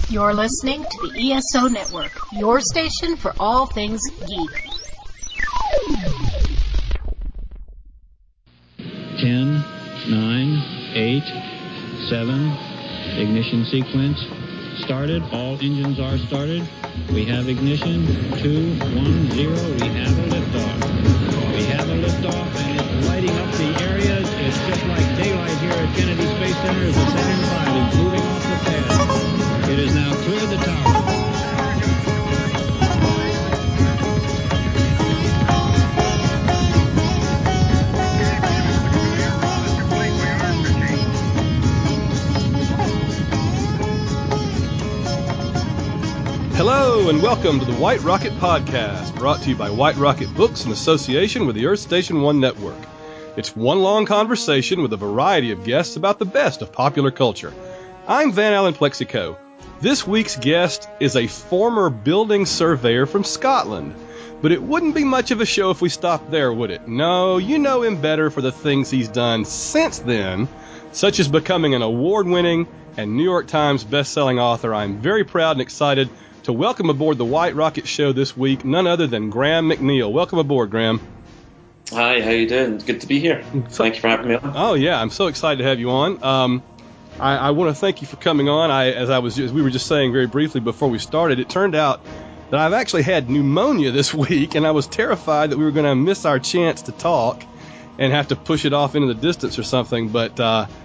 You're listening to the ESO Network, your station for all things geek. 10, 9, 8, 7, ignition sequence started. All engines are started. We have ignition. 2, 1, 0. We have a liftoff. We have a liftoff, and it's lighting up the area. It's just like daylight here at Kennedy Space Center as the Saturn V is moving off the pad. It has now cleared the tower. Hello and welcome to the White Rocket Podcast, brought to you by White Rocket Books in association with the Earth Station One Network. It's one long conversation with a variety of guests about the best of popular culture. I'm Van Allen Plexico. This week's guest is a former building surveyor from Scotland, but it wouldn't be much of a show if we stopped there, would it? No, you know him better for the things he's done since then, such as becoming an award-winning and New York Times best-selling author. I'm very proud and excited to welcome aboard the White Rocket Show this week, none other than Graham McNeil. Welcome aboard, Graham. Hi, how you doing? It's good to be here. Thank you for having me on. Oh, yeah, I'm so excited to have you on. I want to thank you for coming on. As we were just saying very briefly before we started, it turned out that I've actually had pneumonia this week, and I was terrified that we were going to miss our chance to talk and have to push it off into the distance or something, but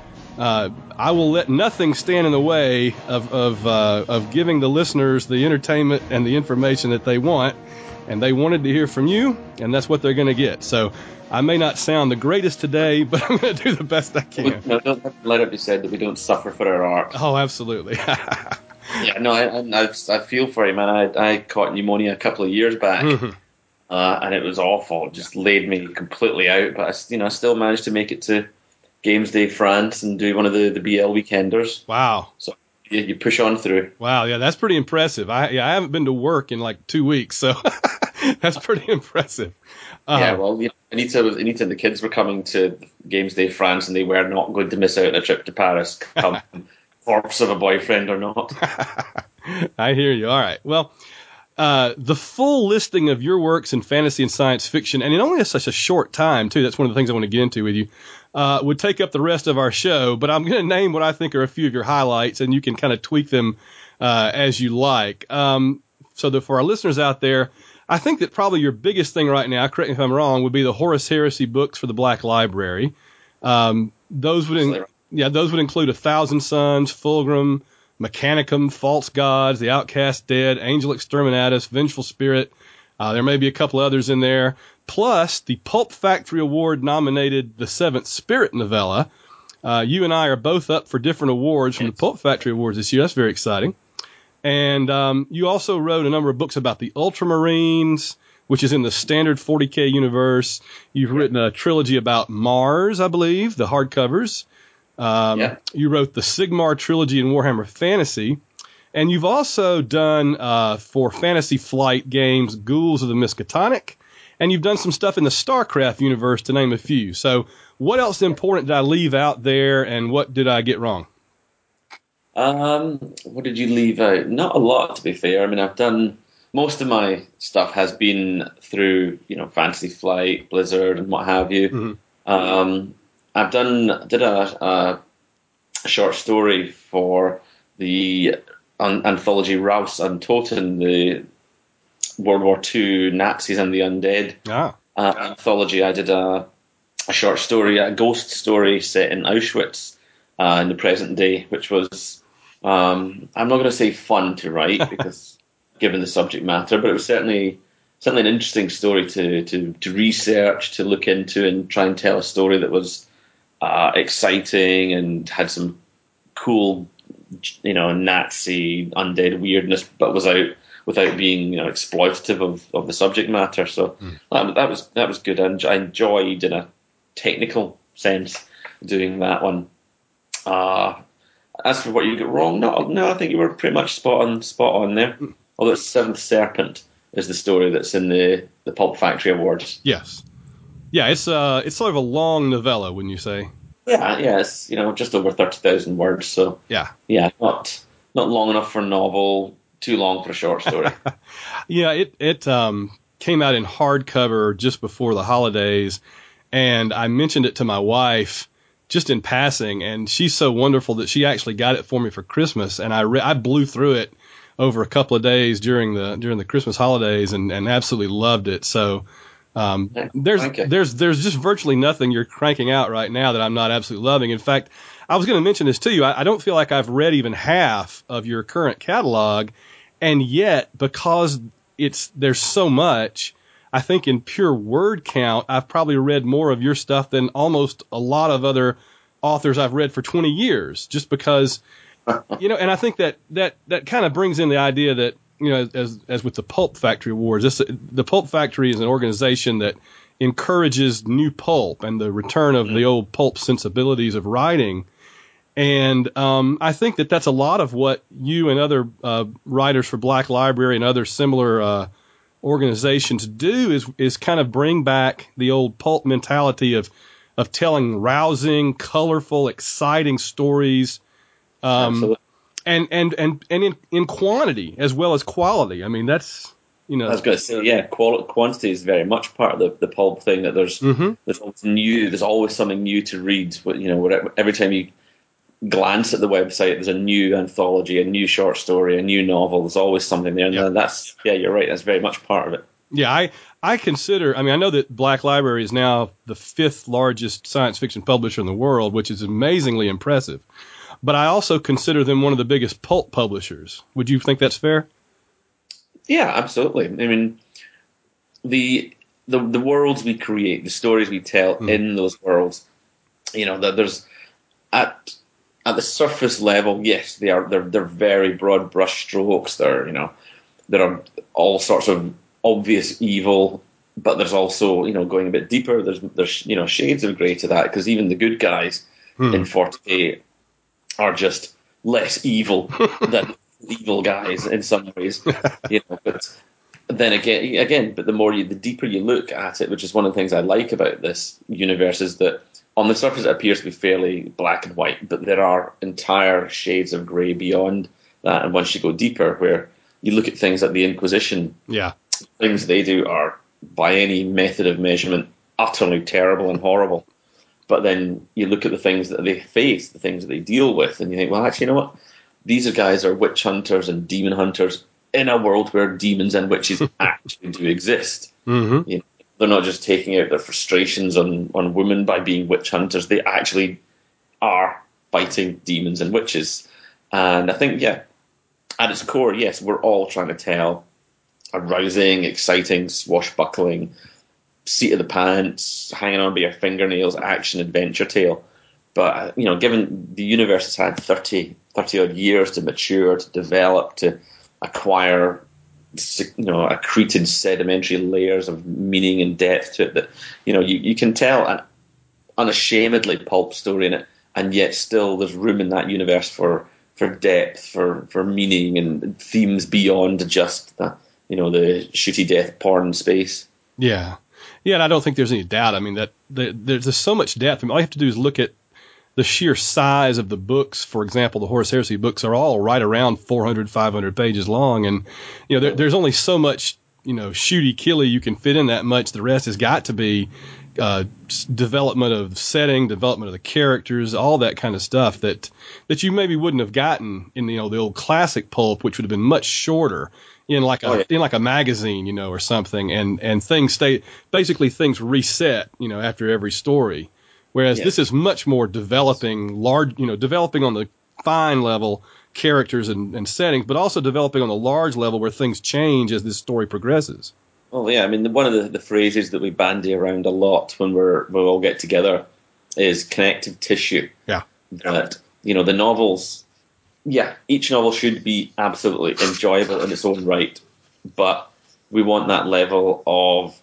I will let nothing stand in the way of giving the listeners the entertainment and the information that they want, and they wanted to hear from you, and that's what they're going to get. So I may not sound the greatest today, but I'm going to do the best I can. No, don't let it be said that we don't suffer for our art. Oh, absolutely. Yeah, no, I feel for you, man. I caught pneumonia a couple of years back, and it was awful. It just laid me completely out, but I still managed to make it to Games Day France and do one of the BL weekenders. Wow. So you push on through. Wow, yeah, that's pretty impressive. I haven't been to work in like 2 weeks, so that's pretty impressive. Yeah, well, anytime the kids were coming to Games Day France and they were not going to miss out on a trip to Paris, come corpse of a boyfriend or not. I hear you. All right. Well, the full listing of your works in fantasy and science fiction, and in only such a short time, too, that's one of the things I want to get into with you, would take up the rest of our show, but I'm going to name what I think are a few of your highlights, and you can kind of tweak them as you like. So that for our listeners out there, I think that probably your biggest thing right now, correct me if I'm wrong, would be the Horus Heresy books for the Black Library. Those would include A Thousand Suns, Fulgrim, Mechanicum, False Gods, The Outcast Dead, Angel Exterminatus, Vengeful Spirit. There may be a couple others in there. Plus, the Pulp Factory Award nominated The Seventh Spirit novella. You and I are both up for different awards from the Pulp Factory Awards this year. That's very exciting. And you also wrote a number of books about the Ultramarines, which is in the standard 40K universe. You've written a trilogy about Mars, I believe, the hardcovers. You wrote the Sigmar trilogy in Warhammer Fantasy. And you've also done, for Fantasy Flight games, Ghouls of the Miskatonic. And you've done some stuff in the StarCraft universe, to name a few. So what else important did I leave out there, and what did I get wrong? What did you leave out? Not a lot, to be fair. I mean, I've done most of my stuff has been through, Fantasy Flight, Blizzard, and what have you. Mm-hmm. Did a short story for the anthology Raus und Toten, the World War II Nazis and the Undead anthology. I did a short story, a ghost story set in Auschwitz in the present day, which was, I'm not going to say fun to write because given the subject matter, but it was certainly an interesting story to research, to look into, and try and tell a story that was exciting and had some cool, Nazi undead weirdness, but without being exploitative of the subject matter. So that was good. I enjoyed, in a technical sense, doing that one. As for what you get wrong, no, I think you were pretty much spot on there. Although Seventh Serpent is the story that's in the Pulp Factory Awards. Yes. Yeah, it's sort of a long novella, wouldn't you say? Yeah, it's just over 30,000 words. So yeah, not not long enough for a novel, too long for a short story. Yeah, it came out in hardcover just before the holidays, and I mentioned it to my wife just in passing, and she's so wonderful that she actually got it for me for Christmas, and I blew through it over a couple of days during the Christmas holidays, and absolutely loved it. So there's just virtually nothing you're cranking out right now that I'm not absolutely loving. In fact, I was going to mention this to you. I don't feel like I've read even half of your current catalog, and yet because there's so much, I think in pure word count, I've probably read more of your stuff than almost a lot of other authors I've read for 20 years, just because, and I think that kind of brings in the idea that, as with the Pulp Factory Awards, the Pulp Factory is an organization that encourages new pulp and the return of the old pulp sensibilities of writing. And I think that that's a lot of what you and other writers for Black Library and other similar organizations do is kind of bring back the old pulp mentality of telling rousing, colorful, exciting stories, and in quantity as well as quality. I mean, that's I was going to say, yeah, quantity is very much part of the pulp thing. That there's always new, there's always something new to read. Every time you glance at the website, there's a new anthology, a new short story, a new novel. There's always something there, and you're right. That's very much part of it. Yeah, I consider. I mean, I know that Black Library is now the 5th largest science fiction publisher in the world, which is amazingly impressive. But I also consider them one of the biggest pulp publishers. Would you think that's fair? Yeah, absolutely. I mean, the worlds we create, the stories we tell in those worlds, that there's at the surface level, yes, they're very broad brush strokes. There are all sorts of obvious evil, but there's also, going a bit deeper, there's shades of grey to that, because even the good guys in 40K are just less evil than evil guys in some ways. But then again, but the deeper you look at it, which is one of the things I like about this universe, is that on the surface it appears to be fairly black and white, but there are entire shades of grey beyond that. And once you go deeper, where you look at things like the Inquisition, things they do are, by any method of measurement, utterly terrible and horrible. But then you look at the things that they face, the things that they deal with, and you think, well, actually, you know what? These guys are witch hunters and demon hunters in a world where demons and witches actually do exist. Mm-hmm. They're not just taking out their frustrations on women by being witch hunters. They actually are fighting demons and witches. And I think, at its core, yes, we're all trying to tell a rousing, exciting, swashbuckling, seat of the pants, hanging on by your fingernails, action adventure tale. But given the universe has had 30 odd years to mature, to develop, to acquire, accreted sedimentary layers of meaning and depth to it, that you can tell an unashamedly pulp story in it, and yet still there's room in that universe for depth, for meaning and themes beyond just the shooty death porn space. Yeah, and I don't think there's any doubt. I mean, that there's so much depth. I mean, all you have to do is look at the sheer size of the books. For example, the Horus Heresy books are all right around 400, 500 pages long, and there's only so much shooty killy you can fit in that much. The rest has got to be development of setting, development of the characters, all that kind of stuff that you maybe wouldn't have gotten in the old classic pulp, which would have been much shorter. In like a magazine, or something, and things things reset, after every story. Whereas this is much more developing developing on the fine level characters and settings, but also developing on the large level where things change as this story progresses. Well, yeah, I mean, one of the phrases that we bandy around a lot when we all get together is connective tissue. Yeah. That, the novels, each novel should be absolutely enjoyable in its own right, but we want that level of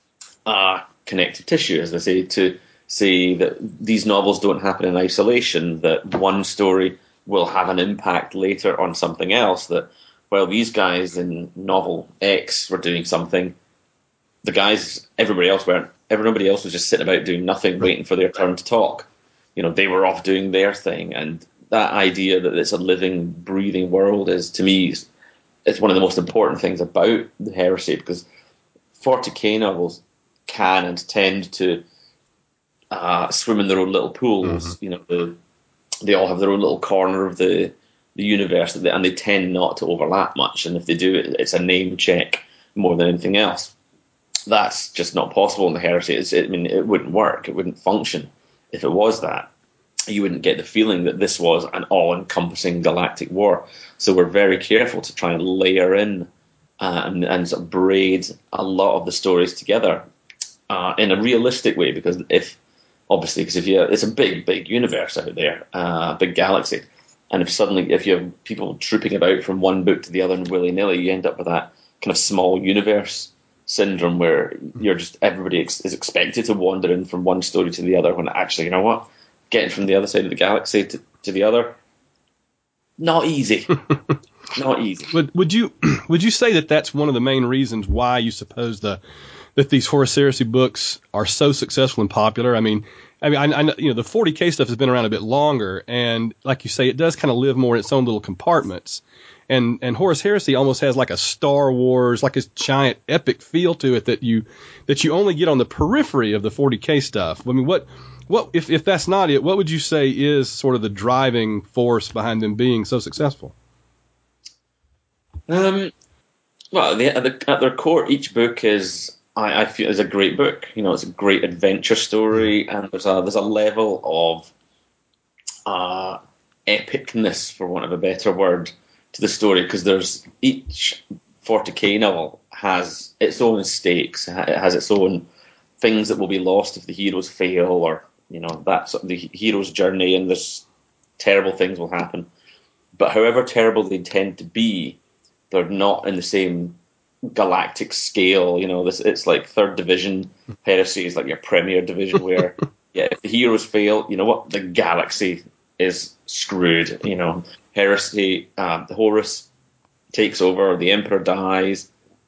connective tissue, as they say, to say that these novels don't happen in isolation, that one story will have an impact later on something else, that while these guys in novel X were doing something, the guys, everybody else weren't. Everybody else was just sitting about doing nothing, waiting for their turn to talk. They were off doing their thing, and that idea that it's a living, breathing world is, to me, it's one of the most important things about the Heresy, because 40k novels can and tend to swim in their own little pools. They all have their own little corner of the universe, and they tend not to overlap much. And if they do, it's a name check more than anything else. That's just not possible in the Heresy. It wouldn't work. It wouldn't function if it was that. You wouldn't get the feeling that this was an all-encompassing galactic war. So we're very careful to try and layer in and sort of braid a lot of the stories together in a realistic way, because it's a big universe out there, big galaxy, and if you have people trooping about from one book to the other and willy-nilly, you end up with that kind of small universe syndrome where everybody is expected to wander in from one story to the other, when actually, you know what, getting from the other side of the galaxy to the other, not easy. Not easy. Would you say that that's one of the main reasons why you suppose that these Horus Heresy books are so successful and popular? I know the 40k stuff has been around a bit longer, and like you say, it does kind of live more in its own little compartments. And Horus Heresy almost has like a Star Wars, like a giant epic feel to it that you only get on the periphery of the 40k stuff. I mean, what if that's not it? What would you say is sort of the driving force behind them being so successful? Well, at their core, each book is, I feel, is a great book. It's a great adventure story, and there's a level of epicness, for want of a better word, to the story, because there's each 40k novel has its own stakes. It has its own things that will be lost if the heroes fail, or that's the hero's journey, and there's terrible things will happen. But however terrible they tend to be, they're not in the same galactic scale. It's like third division. Heresy is like your premier division, where if the heroes fail, you know what, the galaxy is screwed. Heresy, the Horus takes over, the Emperor dies,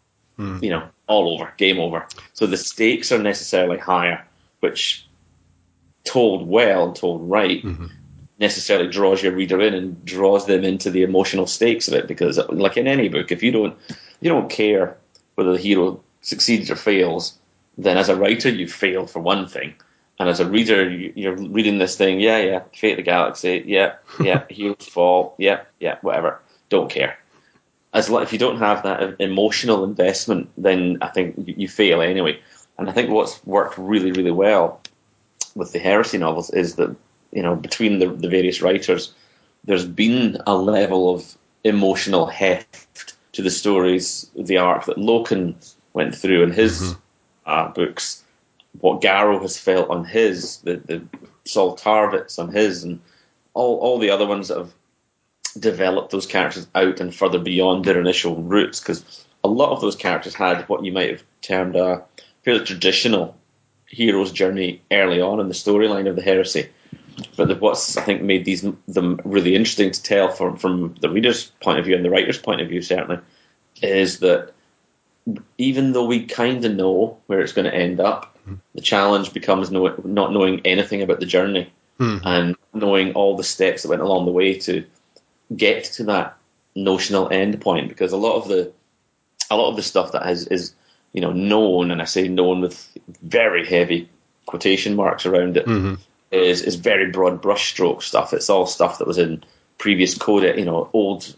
all over, game over. So the stakes are necessarily higher, which, told well and told right, necessarily draws your reader in and draws them into the emotional stakes of it. Because, like in any book, if you don't care whether the hero succeeds or fails, then as a writer you fail, for one thing. And as a reader, you're reading this thing, fate of the galaxy, heroes fall, whatever, don't care. If you don't have that emotional investment, then I think you fail anyway. And I think what's worked really, really well with the Heresy novels is that, between the various writers, there's been a level of emotional heft to the stories, the arc that Loken went through in his books, what Garrow has felt on his, the Saul Tarvitz on his, and all the other ones that have developed those characters out and further beyond their initial roots, because a lot of those characters had what you might have termed a fairly traditional hero's journey early on in the storyline of the Heresy. But what's, I think, made them really interesting to tell from the reader's point of view and the writer's point of view, certainly, is that even though we kind of know where it's going to end up, the challenge becomes not knowing anything about the journey and knowing all the steps that went along the way to get to that notional end point. Because a lot of the stuff that is known, and I say known with very heavy quotation marks around it, is very broad brushstroke stuff. It's all stuff that was in previous codex, old,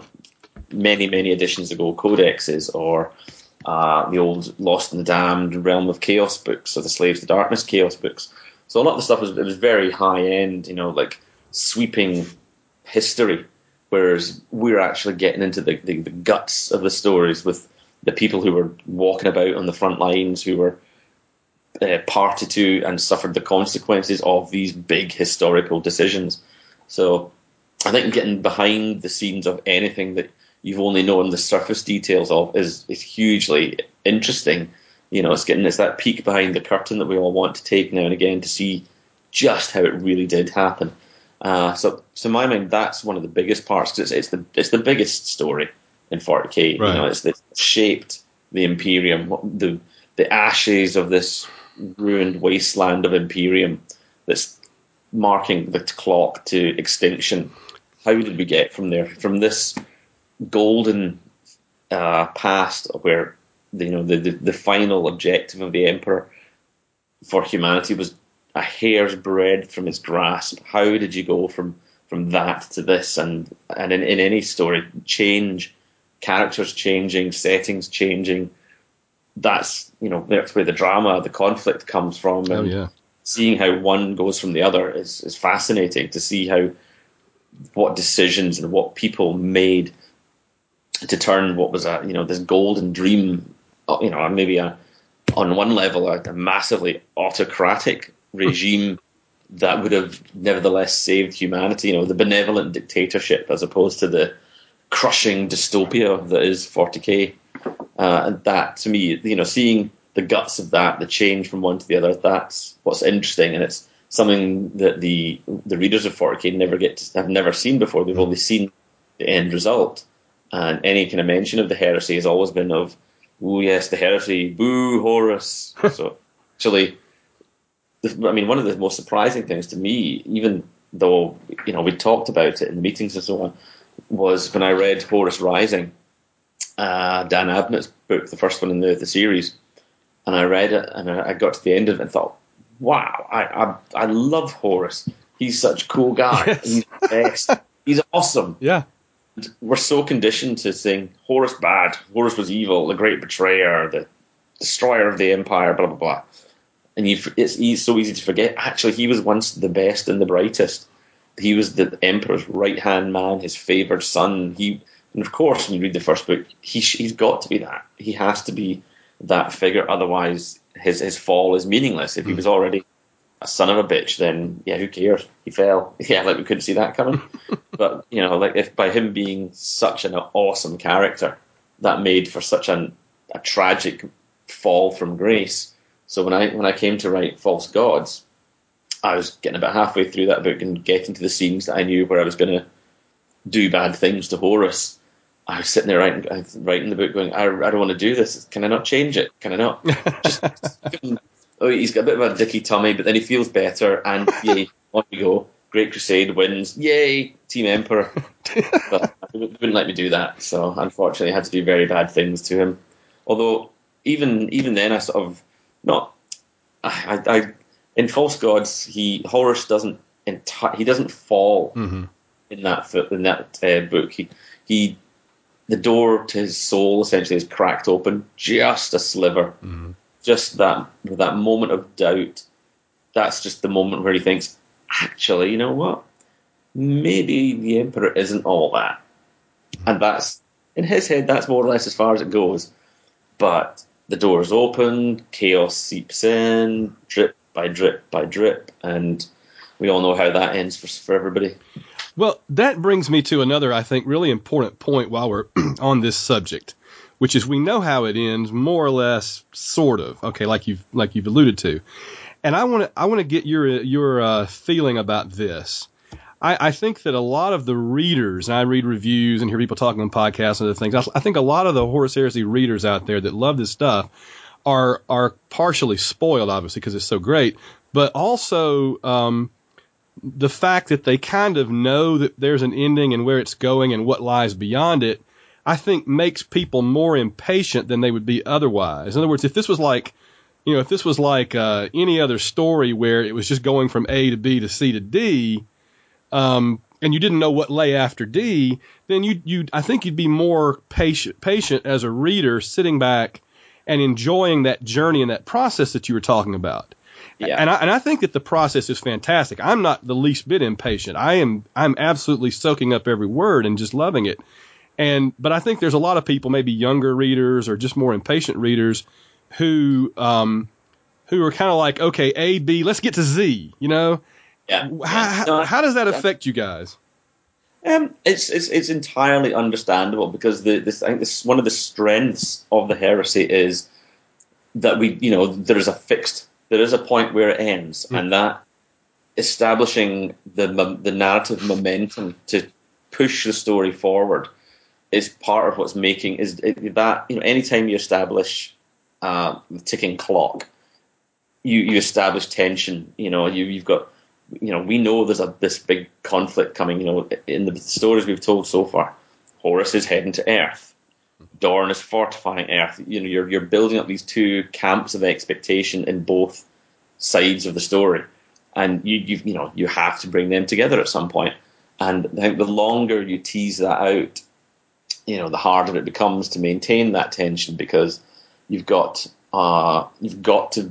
many editions ago codexes, or the old Lost and the Damned, Realm of Chaos books, or the Slaves to Darkness Chaos books. So a lot of the stuff was very high end, like sweeping history, whereas we're actually getting into the guts of the stories with the people who were walking about on the front lines, who were party to and suffered the consequences of these big historical decisions. So I think getting behind the scenes of anything that you've only known the surface details of is hugely interesting. It's that peek behind the curtain that we all want to take now and again to see just how it really did happen. So in my mind, that's one of the biggest parts, because it's the biggest story in 40k. Right. It's shaped the Imperium, the ashes of this ruined wasteland of Imperium that's marking the clock to extinction. How did we get from there, from this golden past where the final objective of the Emperor for humanity was a hair's breadth from his grasp? How did you go from that to this? And in any story, change, characters changing, settings changing. That's where the drama, the conflict comes from. And seeing how one goes from the other is fascinating. To see what decisions and what people made to turn what was this golden dream, maybe on one level a massively autocratic regime that would have nevertheless saved humanity. The benevolent dictatorship as opposed to the crushing dystopia that is 40K. And that, to me, seeing the guts of that, the change from one to the other, that's what's interesting, and it's something that the readers of 40K have never seen before. They've only seen the end result, and any kind of mention of the heresy has always been of, oh yes, the heresy, boo, Horus. So actually, one of the most surprising things to me, even though we talked about it in meetings and so on, was when I read Horus Rising, Dan Abnett's book, the first one in the series, and I read it and I got to the end of it and thought, wow, I love Horus. He's such a cool guy. Yes. He's the best. He's awesome. Yeah. And we're so conditioned to saying Horus bad, Horus was evil, the great betrayer, the destroyer of the empire, blah blah blah. And it's so easy to forget. Actually, he was once the best and the brightest. He was the Emperor's right-hand man, his favoured son. And of course, when you read the first book, he's got to be that. He has to be that figure. Otherwise, his fall is meaningless. If he was already a son of a bitch, then yeah, who cares? He fell. Yeah, like we couldn't see that coming. But if by him being such an awesome character, that made for such a tragic fall from grace. So when I came to write False Gods, I was getting about halfway through that book and getting to the scenes that I knew where I was going to do bad things to Horus. I was sitting there writing the book going, I don't want to do this. Can I not change it? Can I not? He's got a bit of a dicky tummy, but then he feels better, and yay, on we go. Great Crusade wins. Yay, Team Emperor. But they wouldn't let me do that, so unfortunately I had to do very bad things to him. Although even then I sort of in False Gods, Horus doesn't fall in that book. The door to his soul essentially is cracked open, just a sliver, just that moment of doubt. That's just the moment where he thinks, actually, you know what? Maybe the Emperor isn't all that, and that's in his head. That's more or less as far as it goes. But the door is open, chaos seeps in, drip by drip by drip, and we all know how that ends for everybody. Well, that brings me to another, I think, really important point while we're on this subject, which is we know how it ends, more or less, sort of. Okay, like you've alluded to, and I want to get your feeling about this. I think that a lot of the readers, and I read reviews and hear people talking on podcasts and other things. I think a lot of the Horus Heresy readers out there that love this stuff are partially spoiled, obviously, because it's so great, but also the fact that they kind of know that there's an ending and where it's going and what lies beyond it, I think makes people more impatient than they would be otherwise. In other words, if this was like any other story where it was just going from A to B to C to D, and you didn't know what lay after D, then I think you'd be more patient as a reader, sitting back and enjoying that journey and that process that you were talking about. Yeah. And I think that the process is fantastic. I'm not the least bit impatient. I'm absolutely soaking up every word and just loving it. But I think there's a lot of people, maybe younger readers or just more impatient readers, who are kind of like, okay, A, B, let's get to Z. Yeah. How does that affect you guys? It's entirely understandable, because I think this one of the strengths of the heresy is that there is a point where it ends, and that establishing the narrative momentum to push the story forward is part of what's making that anytime you establish the ticking clock, you establish tension. You've got we know there's this big conflict coming. In the stories we've told so far, Horus is heading to Earth. Dorn is fortifying Earth. You're building up these two camps of expectation in both sides of the story, and you have to bring them together at some point. And I think the longer you tease that out, the harder it becomes to maintain that tension, because you've got to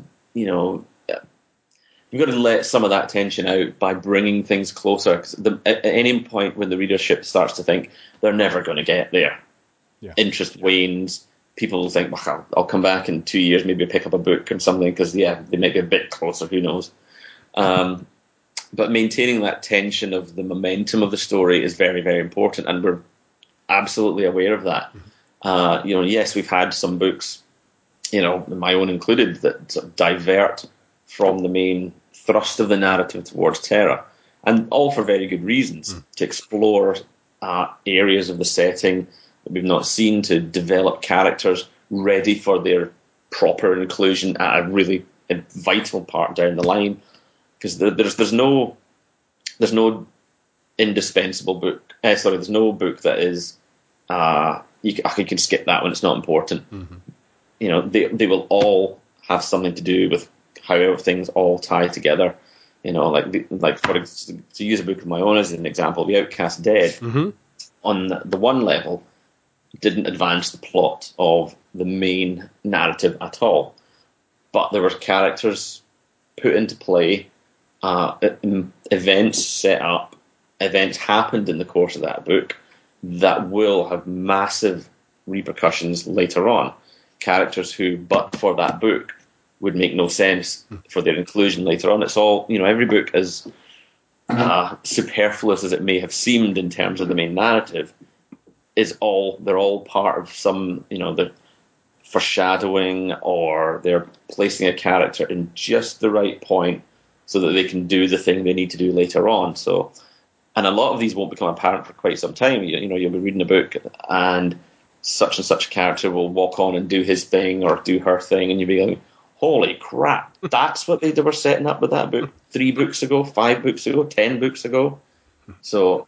let some of that tension out by bringing things closer. Because at any point when the readership starts to think they're never going to get there, interest wanes. People think, well, I'll come back in 2 years, maybe pick up a book or something, because they may be a bit closer, who knows. But maintaining that tension of the momentum of the story is very, very important, and we're absolutely aware of that. Yes, we've had some books, my own included, that sort of divert from the main thrust of the narrative towards Terra, and all for very good reasons, to explore areas of the setting that we've not seen, to develop characters ready for their proper inclusion at a really vital part down the line. Because there's no indispensable book. There's no book that is you can skip that one. It's not important. Mm-hmm. They will all have something to do with how things all tie together. To use a book of my own as an example, The Outcast Dead, mm-hmm. on the one level, didn't advance the plot of the main narrative at all, but there were characters put into play. Events set up, events happened in the course of that book that will have massive repercussions later on. Characters who, but for that book, would make no sense for their inclusion later on. It's all, every book, as superfluous as it may have seemed in terms of the main narrative, they're all part of some, the foreshadowing, or they're placing a character in just the right point so that they can do the thing they need to do later on. So, and a lot of these won't become apparent for quite some time. You'll be reading a book and such a character will walk on and do his thing or do her thing, and you'll be like, holy crap, that's what they were setting up with that book 3 books ago, 5 books ago, 10 books ago. So,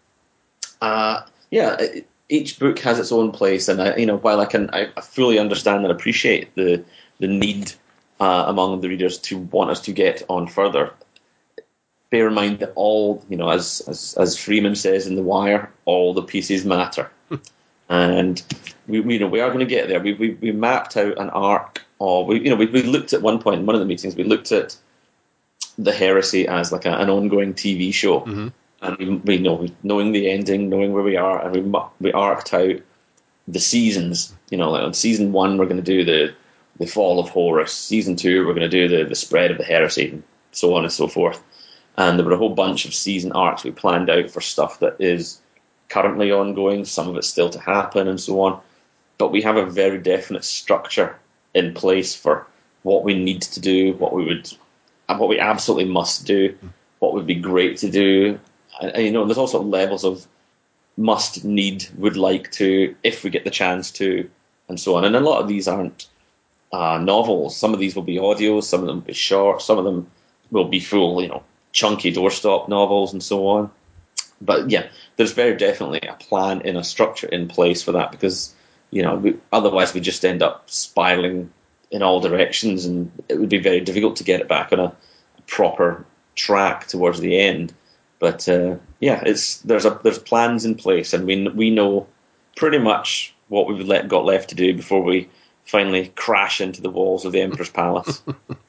each book has its own place, and while I fully understand and appreciate the need among the readers to want us to get on further, bear in mind that all, as Freeman says in The Wire, all the pieces matter. And we are going to get there. We mapped out an arc of, we looked at one point in one of the meetings, we looked at the Heresy as like an ongoing TV show. Mm-hmm. And we knowing the ending, knowing where we are, and we arced out the seasons. Like on season 1, we're going to do the fall of Horus. Season 2, we're going to do the spread of the Heresy, and so on and so forth. And there were a whole bunch of season arcs we planned out for stuff that is currently ongoing, some of it's still to happen, and so on. But we have a very definite structure in place for what we need to do, what we absolutely must do, what would be great to do. And there's also levels of must, need, would like to, if we get the chance to, and so on. And a lot of these aren't novels. Some of these will be audios, some of them will be short, some of them will be full, chunky doorstop novels and so on. But yeah, there's very definitely a plan and a structure in place for that, because otherwise we just end up spiraling in all directions, and it would be very difficult to get it back on a proper track towards the end. But there's plans in place, and we know pretty much what we've got left to do before we finally crash into the walls of the Emperor's Palace.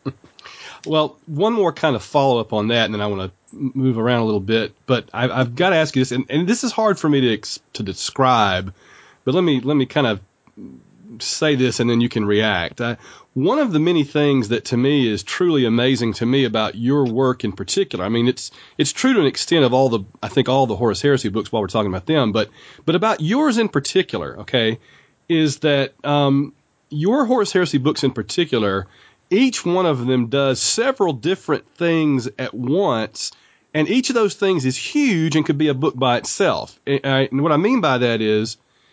Well, one more kind of follow-up on that, and then I want to move around a little bit. But I've got to ask you this, and this is hard for me to describe, but let me kind of say this, and then you can react. One of the many things that to me is truly amazing to me about your work in particular, I mean, it's true to an extent of all the Horus Heresy books while we're talking about them, but about yours in particular, okay, is that your Horus Heresy books in particular, each one of them does several different things at once, and each of those things is huge and could be a book by itself. And what I mean by that is,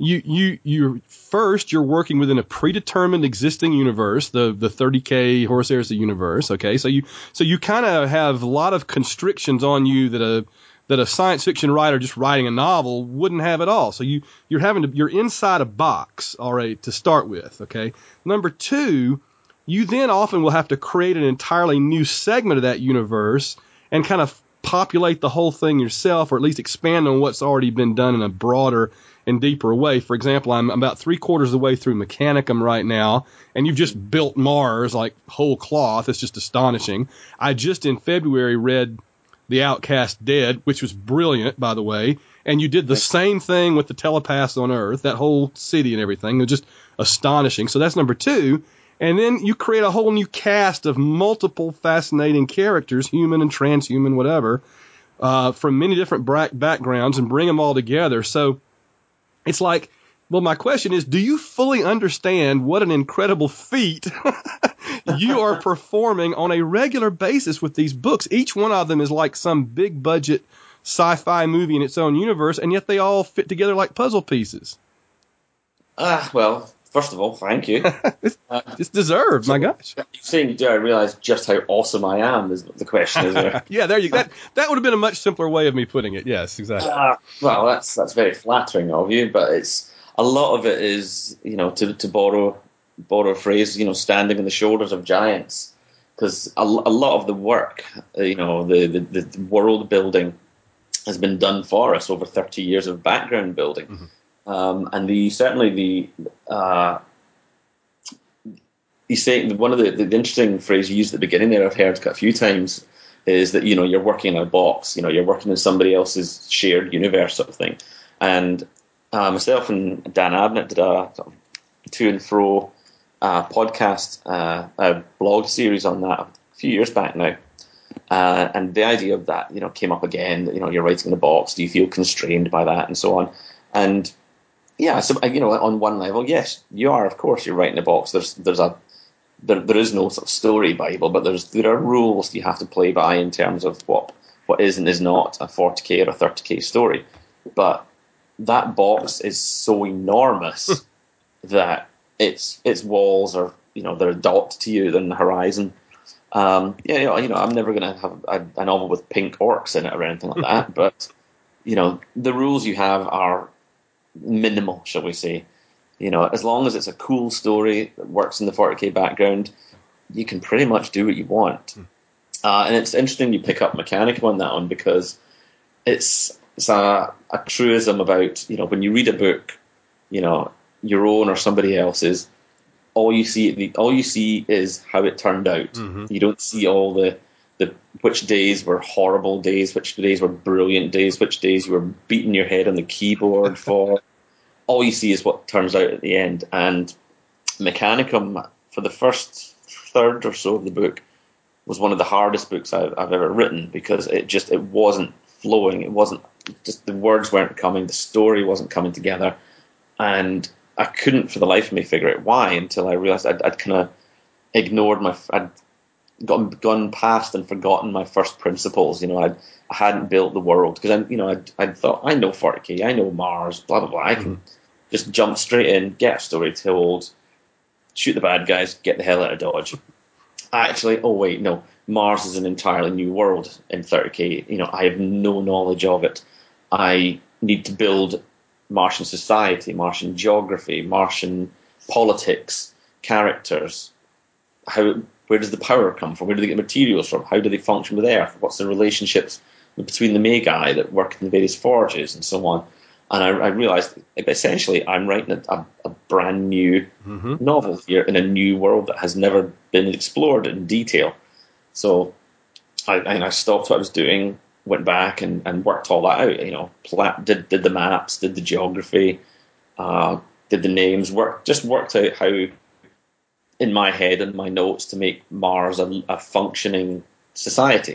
you're working within a predetermined existing universe, the 30K Horus Heresy universe. Okay, so you kind of have a lot of constrictions on you that a science fiction writer just writing a novel wouldn't have at all. So you're inside a box, all right, to start with. Okay, number two, you then often will have to create an entirely new segment of that universe and kind of populate the whole thing yourself, or at least expand on what's already been done in a broader and deeper way. For example, I'm about 3/4 of the way through Mechanicum right now, and you've just built Mars like whole cloth. It's just astonishing. I just in February read The Outcast Dead, which was brilliant, by the way, and you did the same thing with the telepaths on Earth, that whole city and everything. It was just astonishing. So that's number two. And then you create a whole new cast of multiple fascinating characters, human and transhuman, whatever, from many different backgrounds, and bring them all together. So it's like, well, my question is, do you fully understand what an incredible feat you are performing on a regular basis with these books? Each one of them is like some big budget sci-fi movie in its own universe, and yet they all fit together like puzzle pieces. Well, first of all, thank you. It's deserved, my gosh. You're saying, do I realize just how awesome I am, is the question, is there? Yeah, there you go. That would have been a much simpler way of me putting it. Yes, exactly. Well, that's very flattering of you, but it's a lot of it is, to borrow a phrase, standing on the shoulders of giants, because a lot of the work, the world building has been done for us over 30 years of background building. Mm-hmm. And you say one of the interesting phrases you used at the beginning there, I've heard a few times, is that you're working in a box, you're working in somebody else's shared universe sort of thing. And myself and Dan Abnett did a sort of to and fro podcast, a blog series on that a few years back now. And the idea of that, came up again. That you're writing in a box. Do you feel constrained by that, and so on? And yeah, so on one level, yes, you are. Of course, you're writing a box. There is no sort of story Bible, but there are rules you have to play by in terms of what is and is not a 40K or a 30K story. But that box is so enormous that its walls are they're a dot to you in the horizon. I'm never going to have a novel with pink orcs in it or anything like that. But the rules you have are minimal, shall we say. As long as it's a cool story that works in the 40K background, you can pretty much do what you want. And it's interesting you pick up Mechanicum on that one, because it's a truism about, when you read a book, your own or somebody else's, all you see is how it turned out. Mm-hmm. You don't see all the which days were horrible days, which days were brilliant days, which days you were beating your head on the keyboard for. All you see is what turns out at the end. And Mechanicum, for the first third or so of the book, was one of the hardest books I've ever written, because it wasn't flowing. It wasn't just, the words weren't coming, the story wasn't coming together, and I couldn't for the life of me figure out why, until I realized I'd kind of ignored I'd gone past and forgotten my first principles. I hadn't built the world, because I'd thought, I know 40K, I know Mars, blah blah blah. I can just jump straight in, get a story told, shoot the bad guys, get the hell out of Dodge. Actually, oh wait, no, Mars is an entirely new world in 30K. I have no knowledge of it. I need to build Martian society, Martian geography, Martian politics, characters. Where does the power come from? Where do they get materials from? How do they function with Earth? What's the relationships between the Magi that work in the various forges and so on? And I realized, essentially, I'm writing a brand new novel here in a new world that has never been explored in detail. So I stopped what I was doing, went back and worked all that out. Did the maps, did the geography, did the names, worked out how, in my head and my notes, to make Mars a functioning society,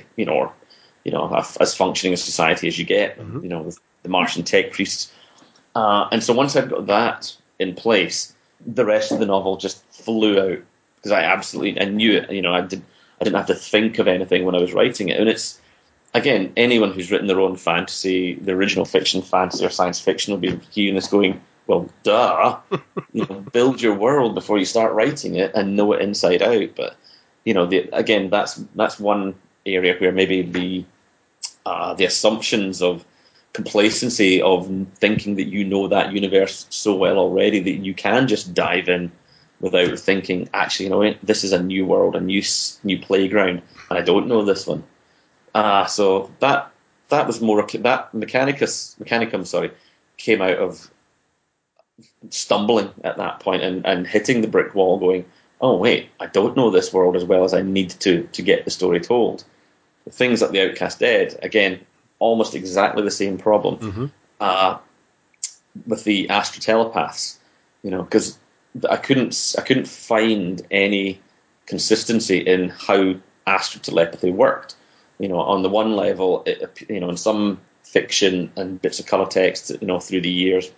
as functioning a society as you get, with the Martian tech priests. And so once I'd got that in place, the rest of the novel just flew out, because I knew it. I didn't have to think of anything when I was writing it. And it's, again, anyone who's written their own fantasy, the original fiction, fantasy or science fiction, will be hearing this going, well, duh. Build your world before you start writing it and know it inside out. But again, that's one area where maybe the assumptions of complacency of thinking that you know that universe so well already that you can just dive in without thinking, actually, this is a new world, a new playground, and I don't know this one. So that was more that Mechanicum came out of stumbling at that point and hitting the brick wall, going, oh wait, I don't know this world as well as I need to get the story told. The things like The Outcast Dead, again, almost exactly the same problem with the Astro Telepaths, because I couldn't find any consistency in how astro telepathy worked. On the one level, in some fiction and bits of color text, through the years,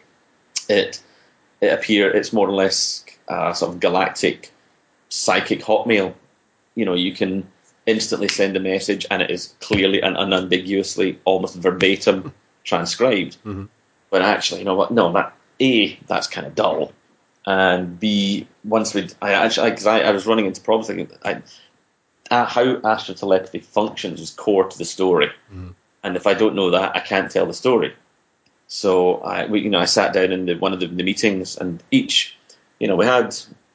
it's more or less sort of galactic psychic hotmail. You can instantly send a message and it is clearly and unambiguously, almost verbatim transcribed. Mm-hmm. But actually, no, that's kind of dull. And B, once I was running into problems thinking how astro telepathy functions is core to the story. Mm-hmm. And if I don't know that, I can't tell the story. So I sat down in one of the meetings, and each, we had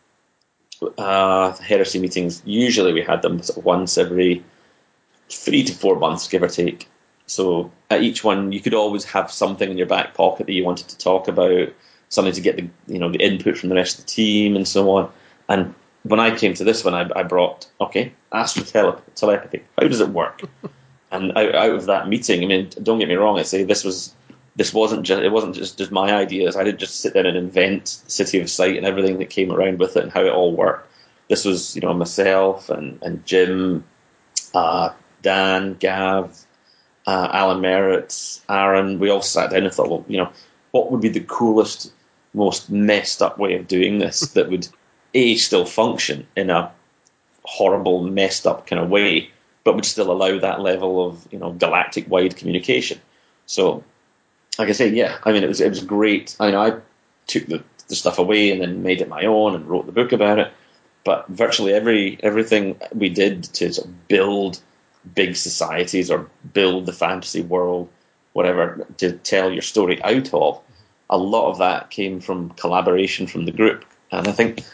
heresy meetings. Usually we had them sort of once every 3 to 4 months, give or take. So at each one, you could always have something in your back pocket that you wanted to talk about, something to get the input from the rest of the team and so on. And when I came to this one, I brought, astro telepathy. How does it work? And out of that meeting, I mean, don't get me wrong, I say it wasn't just my ideas. I didn't just sit there and invent City of Sight and everything that came around with it and how it all worked. This was, myself and Jim, Dan, Gav, Alan Merritt, Aaron. We all sat down and thought, well, what would be the coolest, most messed up way of doing this that would still function in a horrible, messed up kind of way, but would still allow that level of galactic wide communication. So, like I say, it was great. I took the stuff away and then made it my own and wrote the book about it. But virtually everything we did to sort of build big societies or build the fantasy world, whatever, to tell your story out of, a lot of that came from collaboration from the group. And I think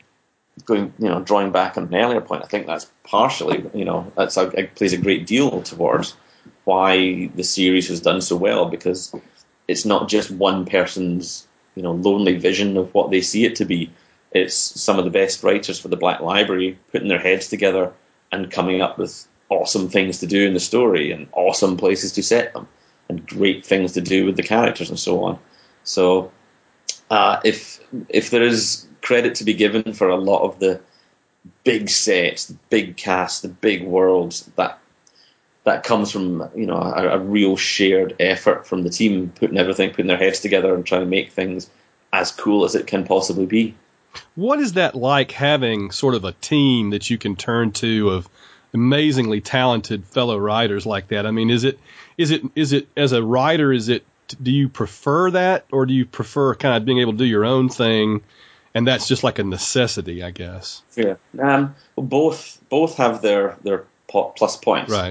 drawing back on an earlier point, I think that's partially, it plays a great deal towards why the series has done so well, because it's not just one person's lonely vision of what they see it to be. It's some of the best writers for the Black Library putting their heads together and coming up with awesome things to do in the story and awesome places to set them and great things to do with the characters and so on. So if there is credit to be given for a lot of the big sets, the big cast, the big worlds, that comes from a real shared effort from the team, putting their heads together and trying to make things as cool as it can possibly be. What is that like, having sort of a team that you can turn to of amazingly talented fellow writers like that? I mean, is it as a writer, do you prefer that, or do you prefer kind of being able to do your own thing, and that's just like a necessity, I guess? Yeah. Both have their plus points. Right.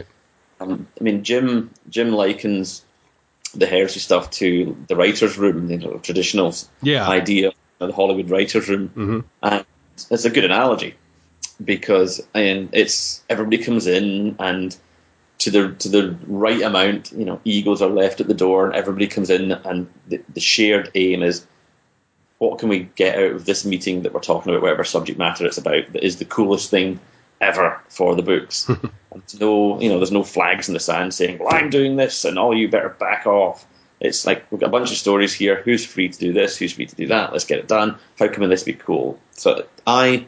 Jim likens the heresy stuff to the writer's room, traditional idea of the Hollywood writer's room. Mm-hmm. And it's a good analogy, because it's everybody comes in and to the right amount, egos are left at the door, and everybody comes in, and the shared aim is, what can we get out of this meeting that we're talking about, whatever subject matter it's about, that is the coolest thing ever for the books. And there's no flags in the sand saying, well, I'm doing this and all you better back off. It's like, we've got a bunch of stories here. Who's free to do this? Who's free to do that? Let's get it done. How can this be cool? So I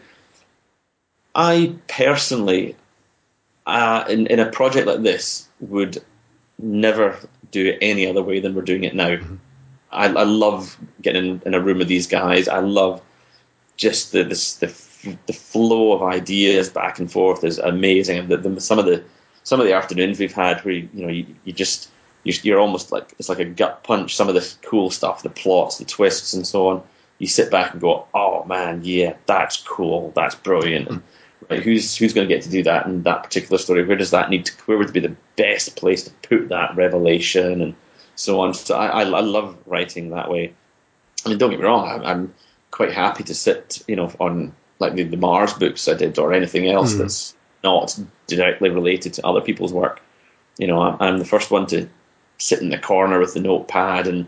personally, in a project like this, would never do it any other way than we're doing it now. Mm-hmm. I love getting in a room with these guys. I love just the flow of ideas back and forth is amazing. And some of the afternoons we've had where you you're almost like, it's like a gut punch. Some of this cool stuff, the plots, the twists, and so on. You sit back and go, oh man, yeah, that's cool, that's brilliant. And, right, who's going to get to do that in that particular story? Where would be the best place to put that revelation, and so on? So I love writing that way. I mean, don't get me wrong, I'm quite happy to sit, on like the Mars books I did, or anything else that's not directly related to other people's work. I'm the first one to sit in the corner with the notepad and,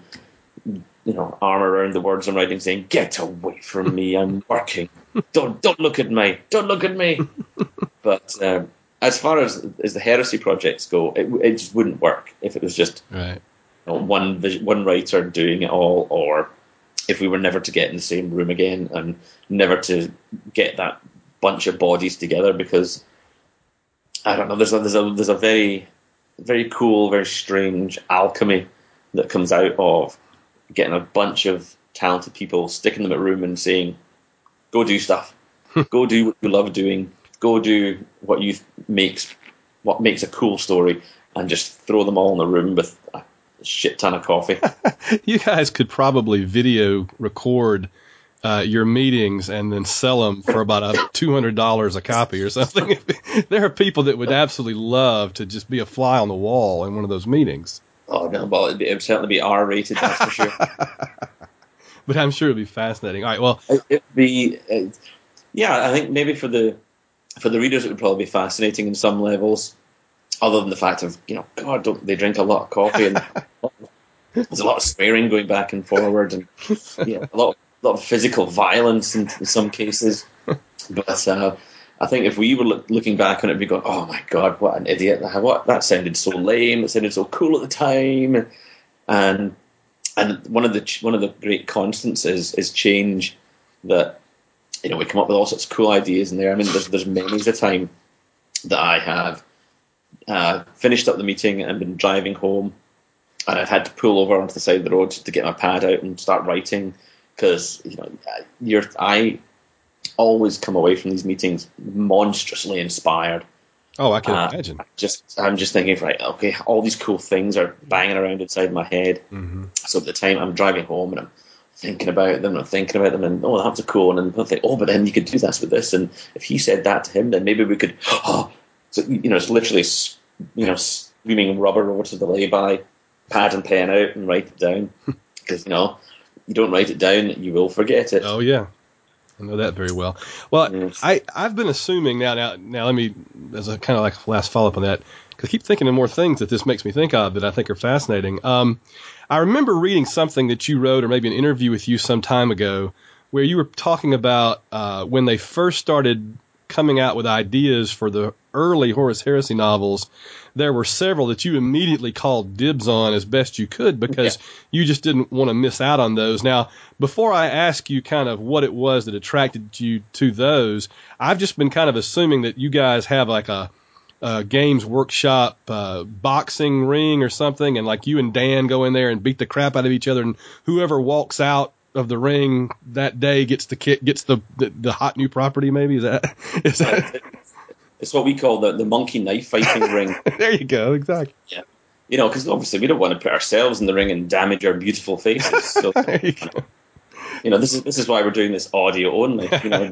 arm around the words I'm writing, saying, "Get away from me! I'm working. Don't look at me! Don't look at me!" But as far as the Heresy projects go, it just wouldn't work if it was just right. One writer doing it all, or if we were never to get in the same room again and never to get that bunch of bodies together, because I don't know, there's a very, very cool, very strange alchemy that comes out of getting a bunch of talented people, sticking them in a room and saying, go do stuff, go do what you love doing, go do what makes a cool story, and just throw them all in the room with a shit ton of coffee. You guys could probably video record your meetings and then sell them for about $200 a copy or something. There are people that would absolutely love to just be a fly on the wall in one of those meetings. Oh no, well, it would certainly be R-rated, that's for sure. But I'm sure it'd be fascinating. All right, well, it'd be, I think maybe for the readers it would probably be fascinating in some levels, other than the fact of, God, don't they drink a lot of coffee, and there's a lot of swearing going back and forward, and a lot of physical violence in some cases. But I think if we were looking back on it, we'd go, oh my God, what an idiot. That sounded so lame. It sounded so cool at the time. And one of the great constants is change, that, we come up with all sorts of cool ideas in there. I mean, there's many a time that I have finished up the meeting and been driving home, and I've had to pull over onto the side of the road to get my pad out and start writing, because, I always come away from these meetings monstrously inspired. Oh, I can imagine. I'm just thinking, right, okay, all these cool things are banging around inside my head. Mm-hmm. So at the time I'm driving home and I'm thinking about them, and oh, that was a cool one, and I think, oh, but then you could do this with this, and if he said that to him, then maybe we could. So it's literally, screaming rubber over to the lay-by, pad and pen out, and write it down, because you don't write it down, you will forget it. Oh yeah. I know that very well. Well, I've been assuming now let me, as a kind of like last follow-up on that, because I keep thinking of more things that this makes me think of that I think are fascinating. I remember reading something that you wrote, or maybe an interview with you some time ago, where you were talking about when they first started coming out with ideas for the early Horus Heresy novels, there were several that you immediately called dibs on as best you could, because you just didn't want to miss out on those. Now, before I ask you kind of what it was that attracted you to those, I've just been kind of assuming that you guys have like a Games Workshop boxing ring or something, and like you and Dan go in there and beat the crap out of each other, and whoever walks out of the ring that day gets the hot new property. Maybe is that It's what we call the monkey knife fighting ring. There you go, exactly. Yeah, because obviously we don't want to put ourselves in the ring and damage our beautiful faces. So this is why we're doing this audio only.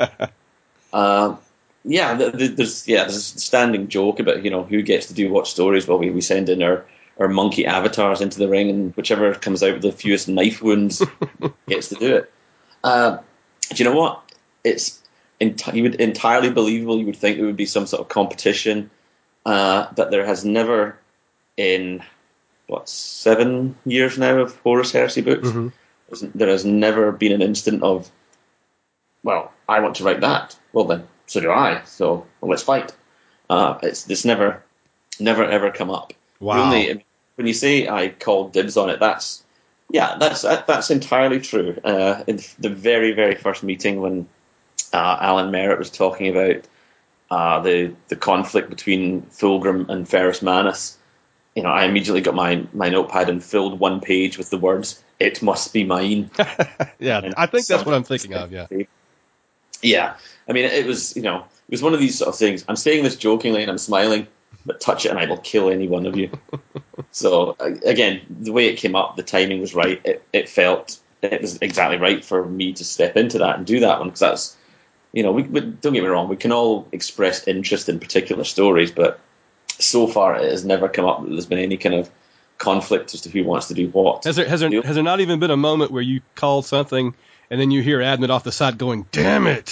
There's a standing joke about who gets to do what stories. Well, we send in our monkey avatars into the ring, and whichever comes out with the fewest knife wounds gets to do it. Do you know what? It's entirely believable. You would think there would be some sort of competition, but there has never, in 7 years now of Horus Heresy books, there has never been an instant of, well, I want to write that. Well then, so do I. So let's fight. It's never ever come up. Wow. When you say I called dibs on it, that's entirely true. In the very, very first meeting when Alan Merritt was talking about the conflict between Fulgrim and Ferrus Manus, I immediately got my notepad and filled one page with the words, "It must be mine." Yeah, I think that's what I'm thinking of. Yeah. Yeah. I mean, it was one of these sort of things. I'm saying this jokingly and I'm smiling, but touch it and I will kill any one of you. So again, the way it came up, the timing was right. It felt it was exactly right for me to step into that and do that one, because that's, we don't get me wrong, we can all express interest in particular stories, but so far it has never come up that there's been any kind of conflict as to who wants to do what. Has there not even been a moment where you called something and then you hear Adnett off the side going, "Damn it"?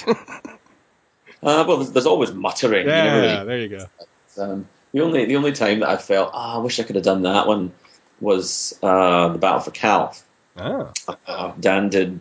Well, there's always muttering. Yeah, there you go. The only time that I felt, I wish I could have done that one was the Battle for Calth. Oh. Dan did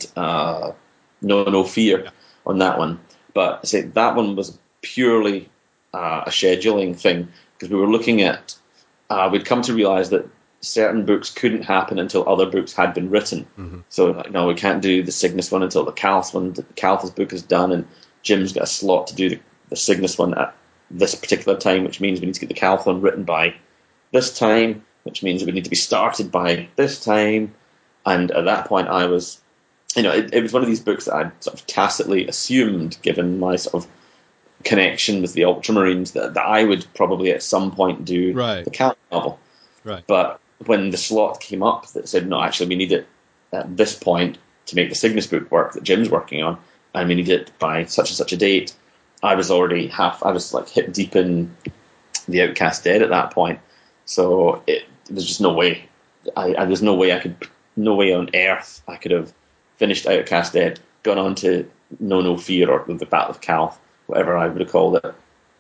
No Fear on that one, but I say that one was purely a scheduling thing, because we were looking at, we'd come to realize that certain books couldn't happen until other books had been written. Mm-hmm. So we can't do the Cygnus one until the Calth's book is done, and Jim's got a slot to do the Cygnus one at this particular time, which means we need to get the Calth one written by this time, which means we need to be started by this time. And at that point I was, it was one of these books that I'd sort of tacitly assumed, given my sort of connection with the Ultramarines, that I would probably at some point do the Calth novel. Right. But when the slot came up that said, no, actually we need it at this point to make the Cygnus book work that Jim's working on, and we need it by such and such a date, I was already like hip deep in the Outcast Dead at that point. So it was just no way. There's no way on earth I could have finished Outcast Dead, gone on to No Fear or the Battle of Calth, whatever I would have called it,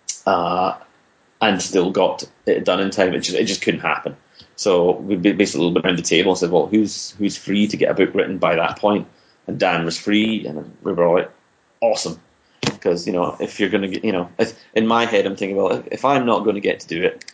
and still got it done in time. It just couldn't happen. So we basically went around the table and said, well, who's free to get a book written by that point? And Dan was free, and we were all like, awesome. Because, if you're going to get, in my head, I'm thinking, well, if I'm not going to get to do it,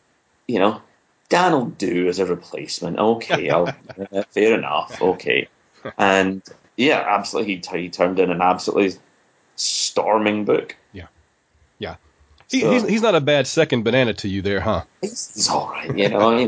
Dan will do as a replacement. Okay, fair enough. Okay. And yeah, absolutely. He turned in an absolutely storming book. Yeah. Yeah. He's not a bad second banana to you there, huh? He's all right,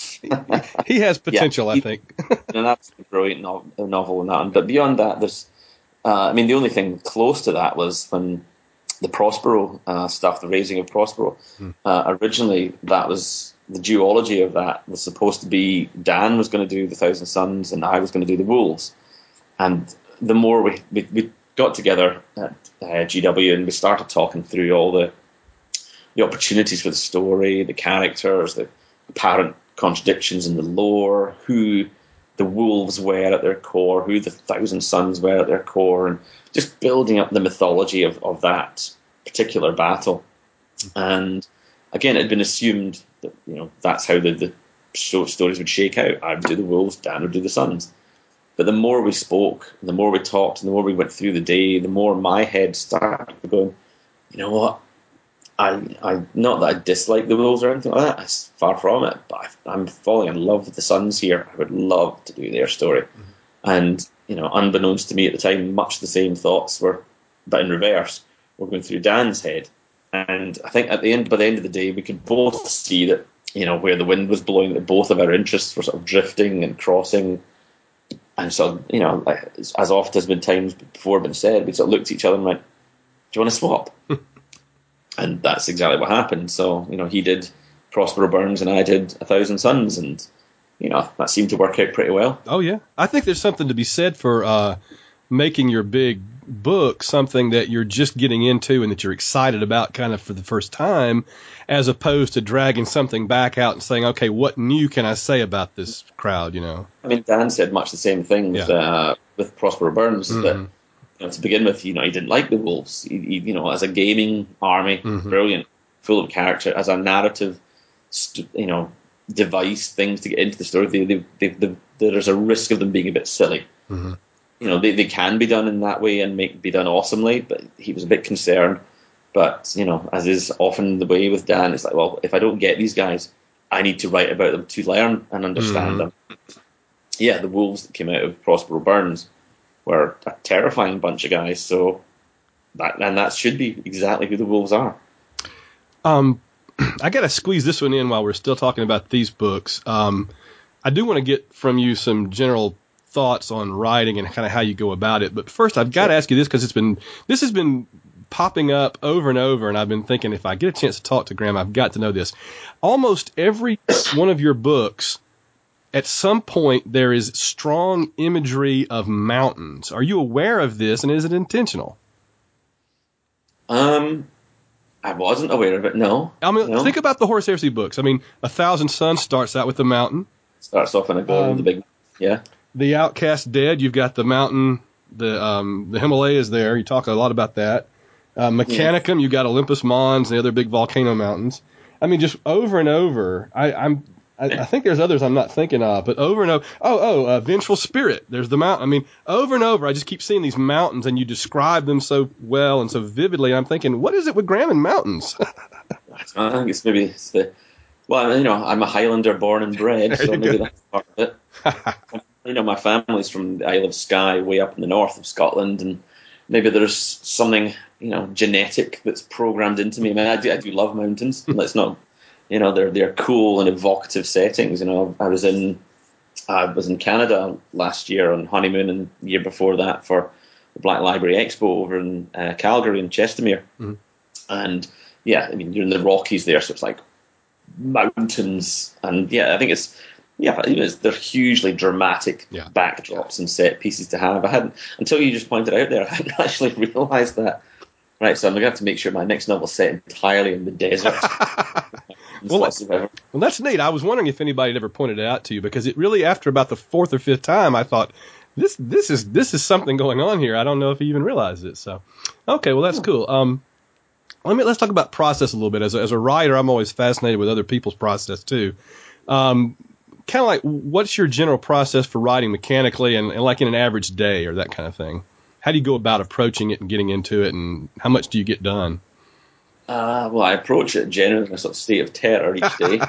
he has potential, I think. An absolutely brilliant novel in that one. But beyond that, there's, the only thing close to that was when the Prospero stuff, the Raising of Prospero. Originally, that was the duology of that was supposed to be Dan was going to do the Thousand Suns and I was going to do the Wolves. And the more we got together at GW and we started talking through all the opportunities for the story, the characters, the apparent contradictions in the lore, who the Wolves were at their core, who the Thousand Suns were at their core, and just building up the mythology of that particular battle. And again, it had been assumed that that's how the stories would shake out. I would do the Wolves, Dan would do the Suns. But the more we spoke, the more we talked, and the more we went through the day, the more my head started going, you know what? I not that I dislike the Wolves or anything like that. It's far from it. But I'm falling in love with the Suns here. I would love to do their story. Mm-hmm. And unbeknownst to me at the time, much the same thoughts were, but in reverse, were going through Dan's head. And I think by the end of the day, we could both see that where the wind was blowing, that both of our interests were sort of drifting and crossing. And so as oft has been times before been said, we sort of looked at each other and went, "Do you want to swap?" And that's exactly what happened. So, he did Prospero Burns and I did A Thousand Suns, and, that seemed to work out pretty well. Oh, yeah. I think there's something to be said for making your big book something that you're just getting into and that you're excited about kind of for the first time, as opposed to dragging something back out and saying, okay, what new can I say about this crowd, Dan said much the same thing with Prospero Burns, that to begin with, he didn't like the Wolves. He as a gaming army, brilliant, full of character. As a narrative, device, things to get into the story, there's a risk of them being a bit silly. Mm-hmm. They can be done in that way and be done awesomely, but he was a bit concerned. But, as is often the way with Dan, it's like, well, if I don't get these guys, I need to write about them to learn and understand them. Yeah, the Wolves that came out of Prospero Burns were a terrifying bunch of guys, so that should be exactly who the Wolves are. I got to squeeze this one in while we're still talking about these books. I do want to get from you some general thoughts on writing and kind of how you go about it, but first I've got to ask you this, because this has been popping up over and over, and I've been thinking if I get a chance to talk to Graham, I've got to know this. Almost every one of your books, at some point, there is strong imagery of mountains. Are you aware of this, and is it intentional? I wasn't aware of it, no. I mean, no. Think about the Horus Heresy books. I mean, 1,000 Suns starts out with a mountain. Starts off in a goal with the big, yeah. The Outcast Dead, you've got the mountain, the Himalayas there. You talk a lot about that. Mechanicum, you've got Olympus Mons, the other big volcano mountains. I mean, just over and over. I think there's others I'm not thinking of, but over and over. Vengeful Spirit. There's the mountain. I mean, over and over, I just keep seeing these mountains, and you describe them so well and so vividly. I'm thinking, what is it with Graham and mountains? I think it's the. Well, I'm a Highlander born and bred, so maybe that's part of it. My family's from the Isle of Skye, way up in the north of Scotland, and maybe there's something, genetic that's programmed into me. I mean, I do love mountains. Let's not. They're cool and evocative settings. I was in Canada last year on honeymoon, and the year before that for the Black Library Expo over in Calgary and Chestermere. Mm-hmm. And yeah, I mean, you're in the Rockies there, so it's like mountains, and yeah, I think they're hugely dramatic backdrops and set pieces to have. I hadn't, until you just pointed out there, I hadn't actually realised that. Right, so I'm going to have to make sure my next novel's set entirely in the desert. Well, that's neat. I was wondering if anybody had ever pointed it out to you, because it really, after about the fourth or fifth time, I thought, this is something going on here. I don't know if he even realized it. So, okay, well, that's cool. Let's talk about process a little bit. As a writer, I'm always fascinated with other people's process too. Kind of like, what's your general process for writing mechanically, and like in an average day or that kind of thing? How do you go about approaching it and getting into it, and how much do you get done? Well, I approach it generally in a sort of state of terror each day.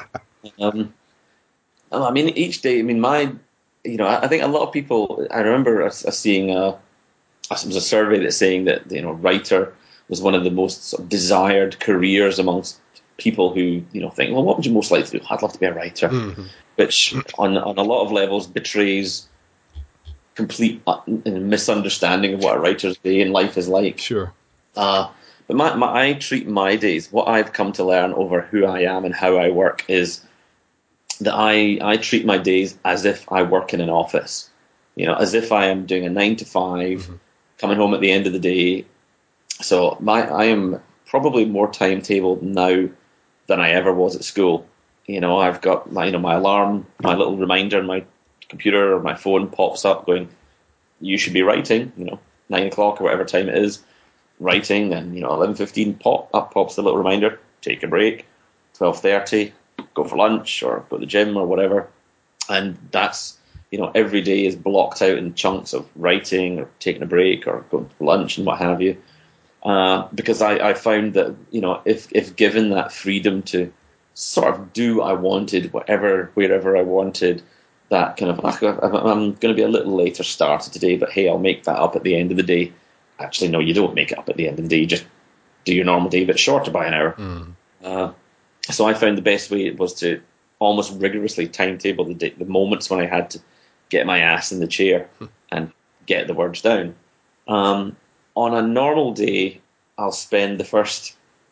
I mean, each day, I mean, I think a lot of people, I remember seeing, there was a survey that's saying that, writer was one of the most sort of desired careers amongst people who, think, well, what would you most like to do? I'd love to be a writer, mm-hmm. which on a lot of levels betrays complete misunderstanding of what a writer's day in life is like. Sure. But I treat my days, what I've come to learn over who I am and how I work is that I treat my days as if I work in an office, as if I am doing a 9 to 5, mm-hmm. coming home at the end of the day. So I am probably more timetabled now than I ever was at school. I've got my alarm, my little reminder on my computer or my phone pops up going, you should be writing, 9 o'clock or whatever time it is, writing. Then 11:15 pops the little reminder, take a break. 12:30, go for lunch or go to the gym or whatever. And that's, every day is blocked out in chunks of writing or taking a break or going to lunch and what have you. Because I found that, if given that freedom to sort of do what I wanted, wherever I wanted, that kind of, I'm going to be a little later started today, but hey, I'll make that up at the end of the day. Actually, no, you don't make it up at the end of the day. You just do your normal day, but shorter by an hour. Mm. So I found the best way was to almost rigorously timetable the moments when I had to get my ass in the chair and get the words down. On a normal day, I'll spend the first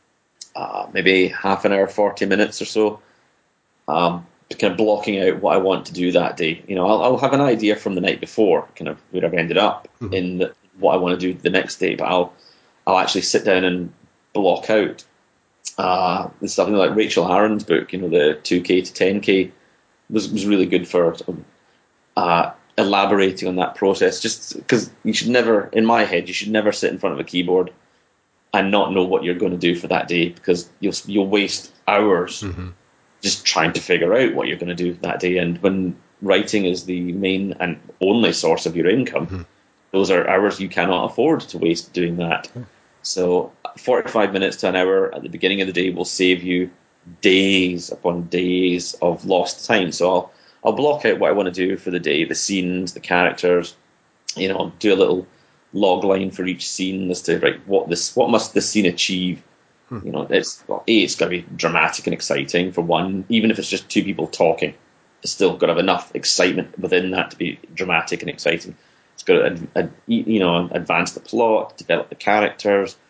maybe half an hour, 40 minutes or so, kind of blocking out what I want to do that day. I'll have an idea from the night before, kind of where I've ended up mm-hmm. in what I want to do the next day, but I'll actually sit down and block out. There's something like Rachel Aaron's book, the 2K to 10K was really good for elaborating on that process. Just because you should never, in my head, you should never sit in front of a keyboard and not know what you're going to do for that day, because you'll waste hours mm-hmm. just trying to figure out what you're going to do that day. And when writing is the main and only source of your income, mm-hmm. those are hours you cannot afford to waste doing that. Mm-hmm. So 45 minutes to an hour at the beginning of the day will save you days upon days of lost time. So I'll block out what I want to do for the day, the scenes, the characters, do a little log line for each scene as to what must this scene achieve. It's got to be dramatic and exciting for one, even if it's just two people talking. It's still got to have enough excitement within that to be dramatic and exciting. It's got to advance the plot, develop the characters.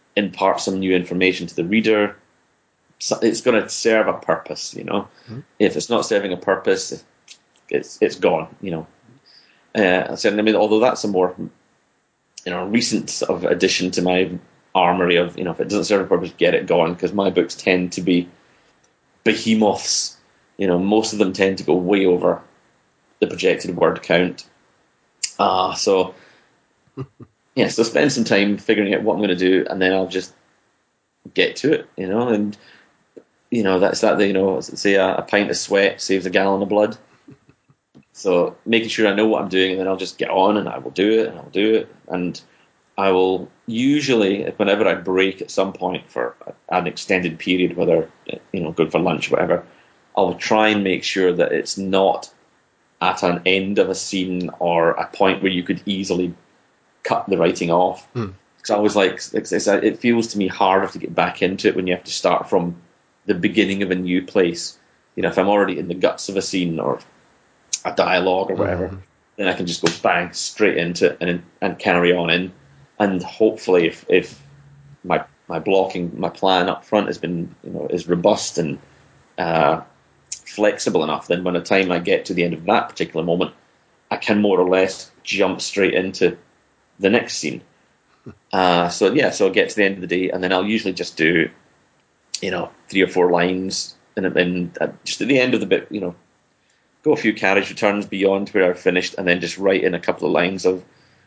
impart some new information to the reader. So it's going to serve a purpose, If it's not serving a purpose, it's gone, So, I mean, although that's a more, recent sort of addition to my armory of, if it doesn't serve a purpose, get it gone, because my books tend to be behemoths. Most of them tend to go way over the projected word count. So spend some time figuring out what I'm going to do, and then I'll just get to it, and that's that. Say a pint of sweat saves a gallon of blood. So making sure I know what I'm doing, and then I'll just get on, and I will do it, and I will usually, whenever I break at some point for an extended period, whether good for lunch or whatever, I'll try and make sure that it's not at an end of a scene or a point where you could easily cut the writing off. Because I always it feels to me harder to get back into it when you have to start from the beginning of a new place. If I'm already in the guts of a scene or a dialogue or whatever, then I can just go bang straight into it and carry on in. And hopefully, if my blocking, my plan up front has been is robust and flexible enough, then by the time I get to the end of that particular moment, I can more or less jump straight into the next scene. So I'll get to the end of the day, and then I'll usually just do 3 or 4 lines, and then just at the end of the bit, go a few carriage returns beyond where I've finished, and then just write in a couple of lines of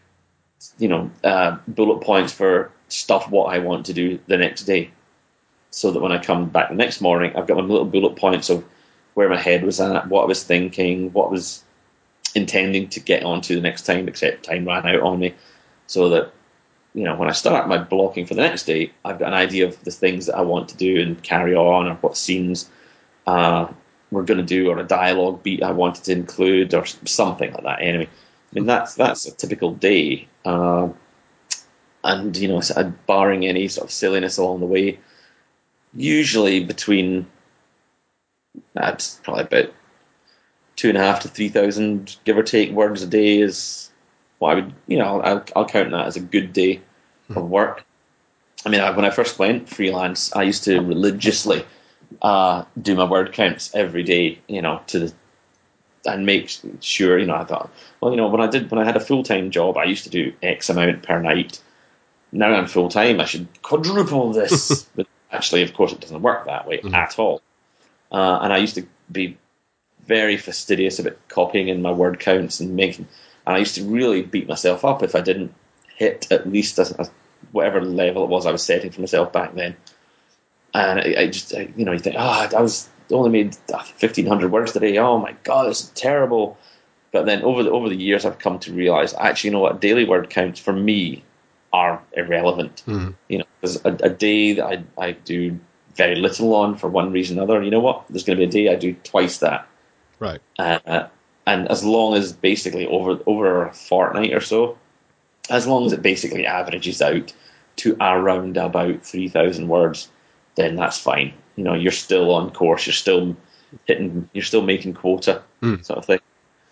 bullet points for stuff what I want to do the next day, so that when I come back the next morning, I've got my little bullet points of where my head was at, what I was thinking, what I was intending to get onto the next time, except time ran out on me, so that when I start my blocking for the next day, I've got an idea of the things that I want to do and carry on, or what scenes we're going to do, or a dialogue beat I wanted to include, or something like that. Anyway, I mean that's a typical day, and barring any sort of silliness along the way, usually between that's probably about 2,500 to 3,000, give or take, words a day is what I would, I'll count that as a good day of work. I mean, when I first went freelance, I used to religiously do my word counts every day, and make sure, I thought, well, when I had a full-time job, I used to do X amount per night. Now I'm full-time, I should quadruple this. But actually, of course, it doesn't work that way at all. And I used to be very fastidious about copying in my word counts and I used to really beat myself up if I didn't hit at least whatever level it was I was setting for myself back then. And you think, I only made 1,500 words today. Oh my God, it's terrible. But then over the years, I've come to realize, actually, daily word counts for me are irrelevant. There's a day that I do very little on for one reason or another. You know what? There's going to be a day I do twice that. Right. And as long as basically over a fortnight or so, as long as it basically averages out to around about 3,000 words, then that's fine. You're still on course. You're still making quota, sort of thing.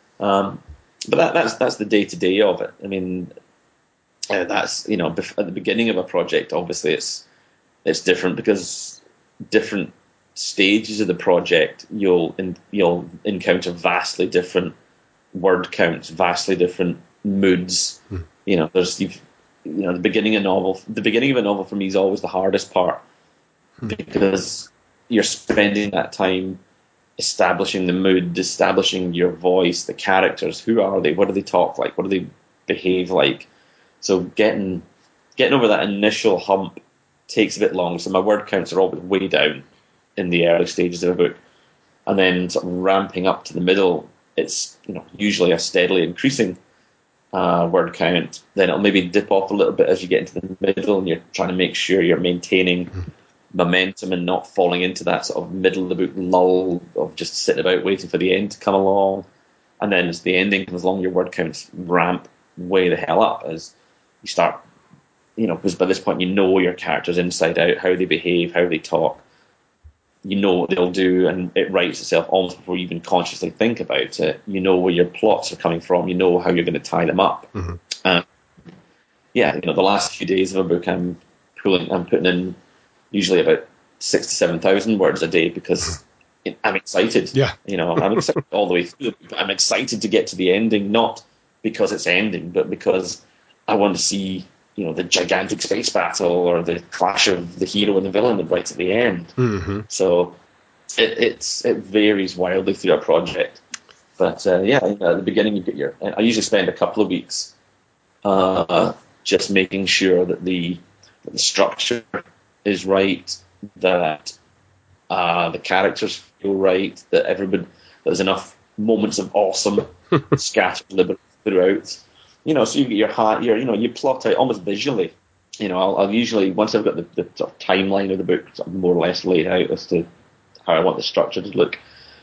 But that's the day to day of it. I mean, that's at the beginning of a project. Obviously, it's different because different stages of the project you'll encounter vastly different word counts, vastly different moods. There's the beginning of a novel for me is always the hardest part, because you're spending that time establishing the mood, establishing your voice, the characters. Who are they? What do they talk like? What do they behave like? So getting over that initial hump takes a bit long. So my word counts are always way down in the early stages of a book, and then sort of ramping up to the middle, it's usually a steadily increasing word count. Then it'll maybe dip off a little bit as you get into the middle, and you're trying to make sure you're maintaining momentum and not falling into that sort of middle of the book lull of just sitting about waiting for the end to come along. And then as the ending comes along, your word counts ramp way the hell up as you start, because by this point your characters inside out, how they behave, how they talk. What they'll do, and it writes itself almost before you even consciously think about it. Where your plots are coming from. How you're going to tie them up. The last few days of a book, I'm I'm putting in usually about 6,000 to 7,000 words a day because I'm excited. Yeah. I'm excited all the way through. I'm excited to get to the ending, not because it's ending, but because I want to see, the gigantic space battle or the clash of the hero and the villain right at the end. Mm-hmm. So it varies wildly through a project. But at the beginning you get I usually spend a couple of weeks just making sure that the structure is right, that the characters feel right, that there's enough moments of awesome scattered liberally throughout. So you get you plot out almost visually. I'll usually, once I've got the sort of timeline of the book sort of more or less laid out as to how I want the structure to look,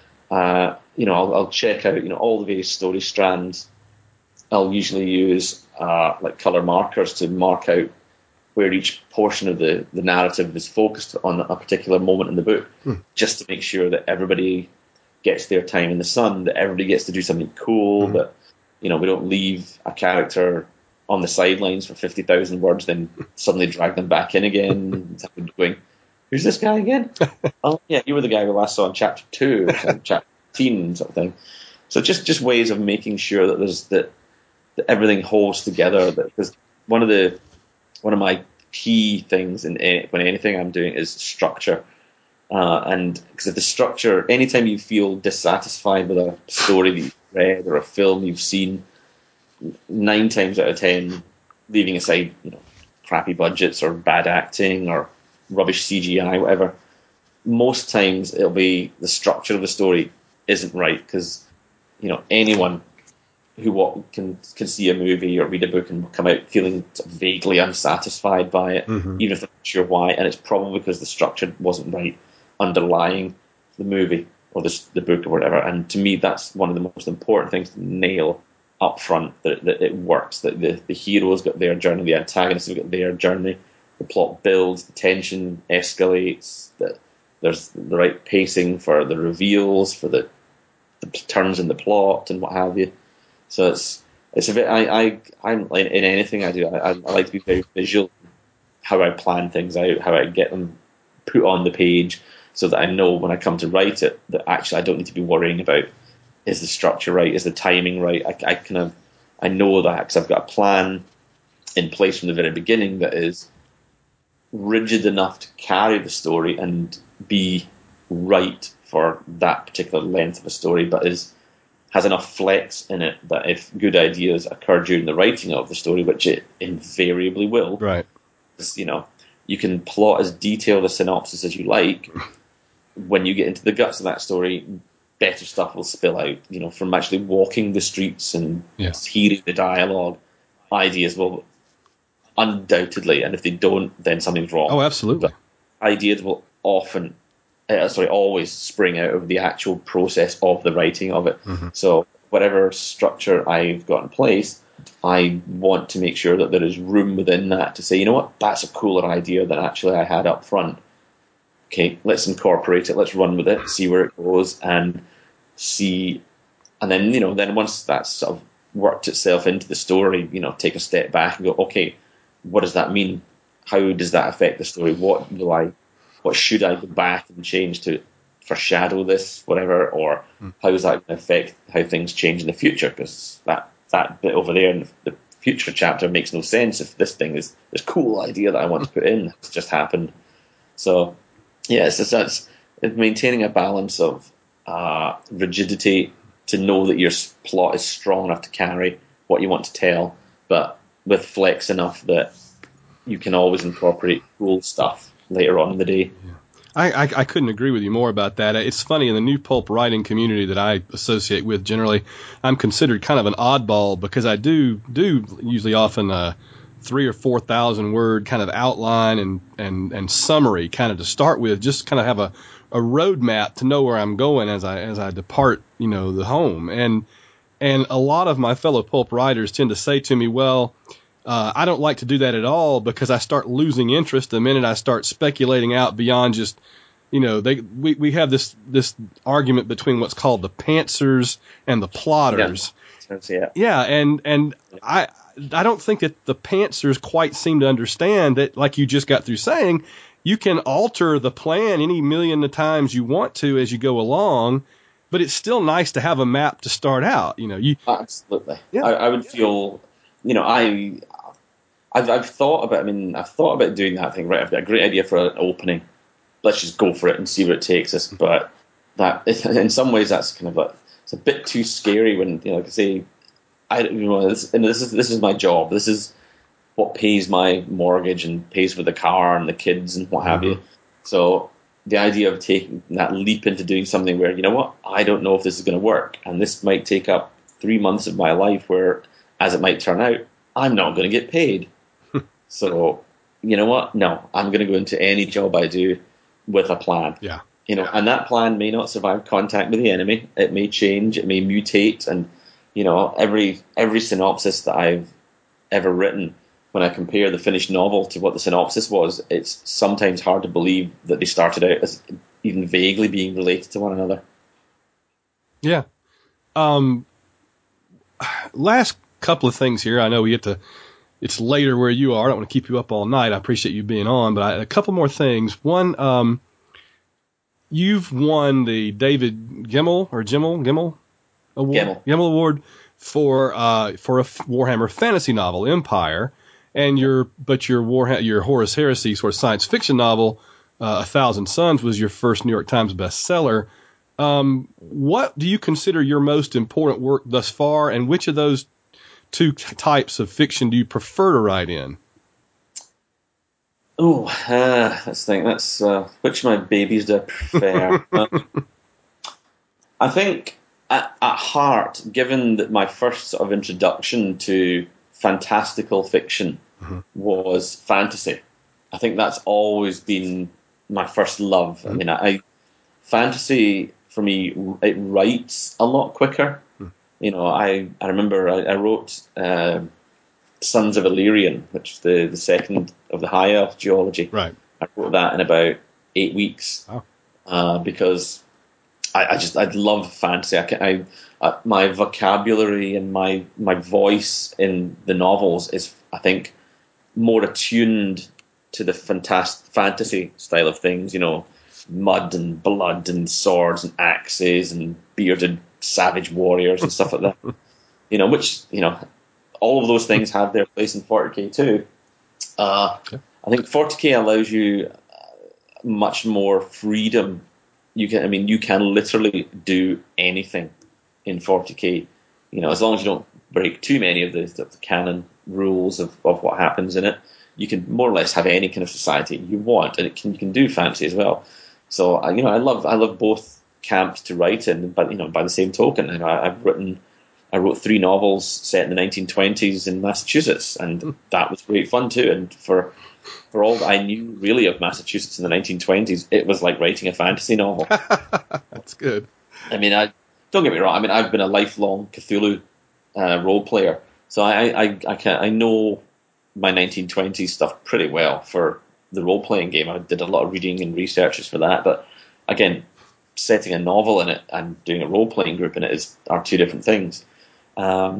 I'll check out, all the various story strands. I'll usually use like color markers to mark out where each portion of the narrative is focused on a particular moment in the book, just to make sure that everybody gets their time in the sun, that everybody gets to do something cool, that, we don't leave a character on the sidelines for 50,000 words, then suddenly drag them back in again, going, who's this guy again? Oh, yeah, you were the guy we last saw in chapter 2, or chapter 15, sort of thing. So just ways of making sure that everything holds together. Because one of my key things when anything I'm doing is structure. And because if the structure, anytime you feel dissatisfied with a story that you've read or a film you've seen, 9 times out of 10, leaving aside crappy budgets or bad acting or rubbish CGI, whatever, most times it'll be the structure of the story isn't right, because anyone who can see a movie or read a book and come out feeling vaguely unsatisfied by it, even if they're not sure why, and it's probably because the structure wasn't right underlying the movie or the book or whatever. And to me, that's one of the most important things to nail up front, that it works, that the hero's got their journey, the antagonists have got their journey, the plot builds, the tension escalates, that there's the right pacing for the reveals, for the turns in the plot and what have you. So it's a bit. I'm like, in anything I do, I like to be very visual, how I plan things out, how I get them put on the page, so that I know when I come to write it that actually I don't need to be worrying about, is the structure right, is the timing right. I know that because I've got a plan in place from the very beginning that is rigid enough to carry the story and be right for that particular length of a story, but has enough flex in it that if good ideas occur during the writing of the story, which it invariably will, right? You can plot as detailed a synopsis as you like. When you get into the guts of that story, better stuff will spill out. From actually walking the streets and hearing the dialogue, ideas will undoubtedly, and if they don't, then something's wrong. Oh, absolutely. But ideas will always spring out of the actual process of the writing of it. So whatever structure I've got in place, I want to make sure that there is room within that to say, you know what, that's a cooler idea than actually I had up front. Okay, let's incorporate it, let's run with it, see where it goes, and see. And then, then once that's sort of worked itself into the story, take a step back and go, okay, what does that mean? How does that affect the story? What should I go back and change to foreshadow this, whatever, or how is that going to affect how things change in the future? Because that bit over there in the future chapter makes no sense if this cool idea that I want to put in has just happened. So, it's maintaining a balance of rigidity to know that your plot is strong enough to carry what you want to tell, but with flex enough that you can always incorporate cool stuff later on in the day. Yeah. I couldn't agree with you more about that. It's funny, in the new pulp writing community that I associate with generally, I'm considered kind of an oddball because I do usually often 3,000 or 4,000 word kind of outline and summary kind of to start with, just kind of have a roadmap to know where I'm going as I depart, the home. And a lot of my fellow pulp writers tend to say to me, well, I don't like to do that at all because I start losing interest the minute I start speculating out beyond just, we have this argument between what's called the pantsers and the plotters. Yeah. Yeah. And I don't think that the pantsers quite seem to understand that, like you just got through saying, you can alter the plan any million of times you want to as you go along, but it's still nice to have a map to start out. Absolutely. Yeah. I would feel, I've thought about doing that thing. Right, I've got a great idea for an opening. Let's just go for it and see where it takes us. But that, in some ways, that's kind of it's a bit too scary when say, this is my job. This is what pays my mortgage and pays for the car and the kids and what have you. So the idea of taking that leap into doing something where, I don't know if this is going to work, and this might take up 3 months of my life where, as it might turn out, I'm not going to get paid. So, you know what? No, I'm going to go into any job I do with a plan. Yeah. And that plan may not survive contact with the enemy. It may change. It may mutate. And, every synopsis that I've ever written, when I compare the finished novel to what the synopsis was, it's sometimes hard to believe that they started out as even vaguely being related to one another. Yeah. Last couple of things here. I know it's later where you are. I don't want to keep you up all night. I appreciate you being on, but a couple more things. One, you've won the David Gemmell Award? Gemmell Award for a Warhammer fantasy novel, Empire, and your Horus Heresy sort of science fiction novel, A Thousand Suns, was your first New York Times bestseller. What do you consider your most important work thus far, and which of those two types of fiction do you prefer to write in? Let's think. That's which of my babies do I prefer? I think at heart, given that my first sort of introduction to fantastical fiction was fantasy, I think that's always been my first love. I mean, fantasy for me, it writes a lot quicker. I remember I wrote Sons of Illyrian, which is the second of the High Elf duology. Right. I wrote that in about 8 weeks. Oh. Because I love fantasy. My vocabulary and my voice in the novels is, I think, more attuned to the fantasy style of things. Mud and blood and swords and axes and bearded savage warriors and stuff like that. Which all of those things have their place in 40K too. I think 40K allows you much more freedom. You can literally do anything in 40K. As long as you don't break too many of the canon rules of what happens in it, you can more or less have any kind of society you want, and you can do fantasy as well. So I love both camps to write in, but by the same token, I wrote 3 novels set in the 1920s in Massachusetts, and that was great fun too. And for all that I knew really of Massachusetts in the 1920s, it was like writing a fantasy novel. That's good. I mean, don't get me wrong. I mean, I've been a lifelong Cthulhu role player, so I know my 1920s stuff pretty well for the role playing game. I did a lot of reading and researches for that, but again, setting a novel in it and doing a role playing group in it are two different things. I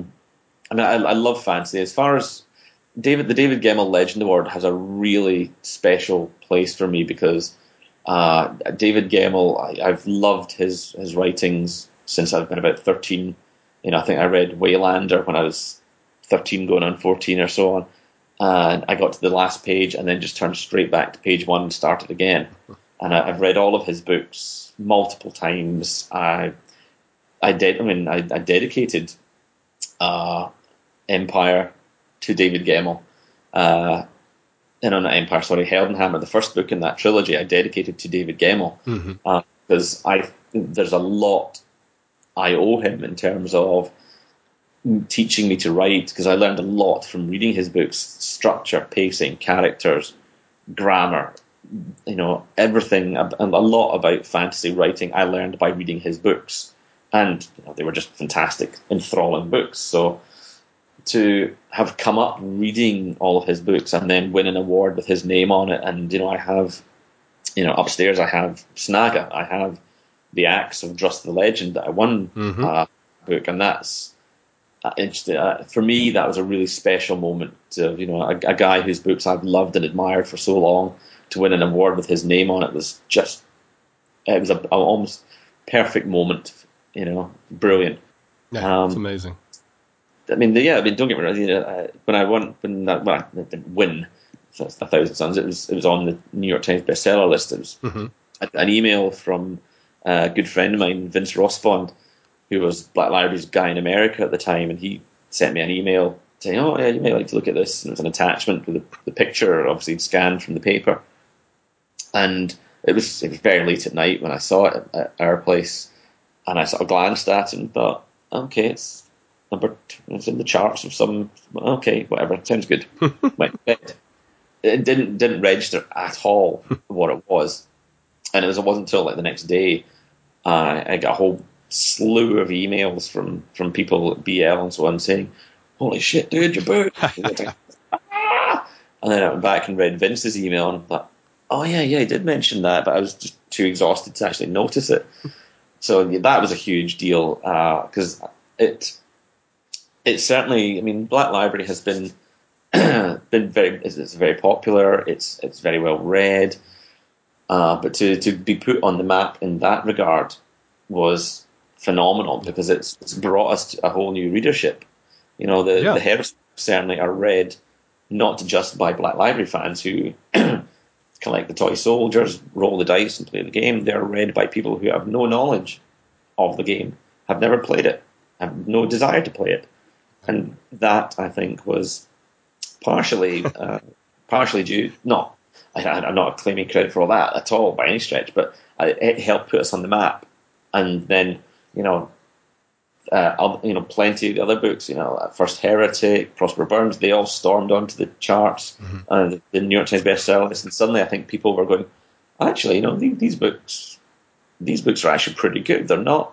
love fantasy. As far as the David Gemmell Legend Award has a really special place for me because David Gemmell, I've loved his writings since I've been about 13. I think I read Waylander when I was 13 going on 14 or so on. And I got to the last page and then just turned straight back to page 1 and started again. And I've read all of his books multiple times. I dedicated Empire to David Gemmell. Not Empire, sorry, Heldenhammer, the first book in that trilogy, I dedicated to David Gemmell. Because there's a lot I owe him in terms of teaching me to write, because I learned a lot from reading his books: structure, pacing, characters, grammar, everything, and a lot about fantasy writing I learned by reading his books, and they were just fantastic, enthralling books. So to have come up reading all of his books and then win an award with his name on it, and I have, upstairs I have Snaga, I have the Axe of Drust the Legend that I won book, and that's for me, that was a really special moment. Of, a guy whose books I've loved and admired for so long, to win an award with his name on it was just, it was a almost perfect moment. Brilliant. Yeah, it's amazing. Don't get me wrong. When I didn't win A Thousand Suns, it was on the New York Times bestseller list. It was an email from a good friend of mine, Vince Rossfond, who was Black Library's guy in America at the time, and he sent me an email saying, "Oh yeah, you may like to look at this." And it was an attachment with the picture, obviously scanned from the paper. And it was very late at night when I saw it at our place, and I sort of glanced at it and thought, "Okay, it's in the charts of some. Okay, whatever, sounds good." Went to bed. It didn't register at all what it was, and it wasn't until like the next day I got a whole slew of emails from people at BL and so on saying, "Holy shit, dude, your book!" And then I went back and read Vince's email and thought, "Oh yeah, he did mention that," but I was just too exhausted to actually notice it. So that was a huge deal because it certainly. I mean, Black Library has been it's very popular. It's very well read, but to be put on the map in that regard was phenomenal because it's brought us to a whole new readership. The Heroes certainly are read not just by Black Library fans who collect the toy soldiers, roll the dice, and play the game. They're read by people who have no knowledge of the game, have never played it, have no desire to play it, and that I think was partially due. I'm not claiming credit for all that at all by any stretch, but it helped put us on the map. And then, plenty of the other books, First Heretic, Prosper Burns, they all stormed onto the charts, the New York Times bestseller list, and suddenly I think people were going, actually, these books are actually pretty good. They're not,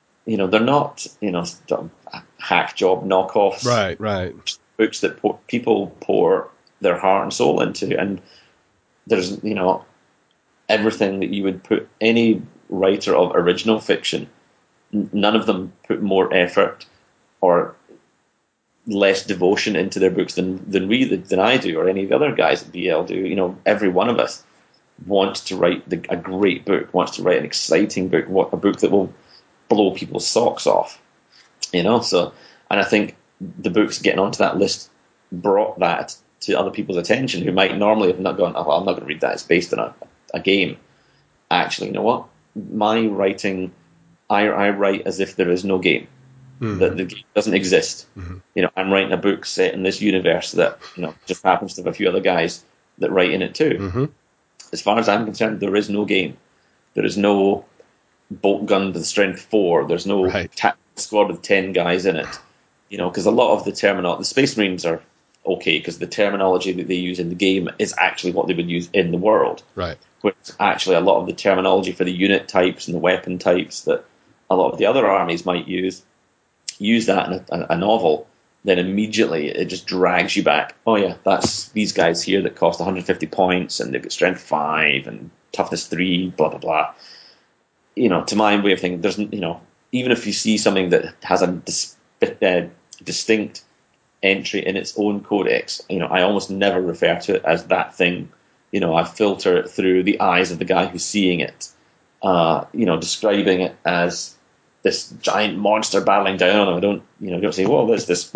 hack job knockoffs. Right. Books that people pour their heart and soul into, and there's, everything that you would put any writer of original fiction, none of them put more effort or less devotion into their books than I do, or any of the other guys at BL do. Every one of us wants to write a great book, wants to write an exciting book, a book that will blow people's socks off. So, and I think the books getting onto that list brought that to other people's attention who might normally have not gone, "Oh, well, I'm not going to read that, it's based on a game." Actually, you know what? My writing, I write as if there is no game. That the game doesn't exist. I'm writing a book set in this universe that just happens to have a few other guys that write in it too. As far as I'm concerned, there is no game. There is no bolt gun with strength 4. There's no tactical squad with 10 guys in it. Because a lot of the Space Marines are okay because the terminology that they use in the game is actually what they would use in the world. Right. Which actually a lot of the terminology for the unit types and the weapon types that a lot of the other armies might use that in a novel, then immediately it just drags you back. Oh yeah, that's these guys here that cost 150 points and they've got strength 5 and toughness 3, blah, blah, blah. To my way of thinking, there's, even if you see something that has a distinct entry in its own codex, I almost never refer to it as that thing. I filter it through the eyes of the guy who's seeing it, describing it as this giant monster battling down. I don't say, well, there's this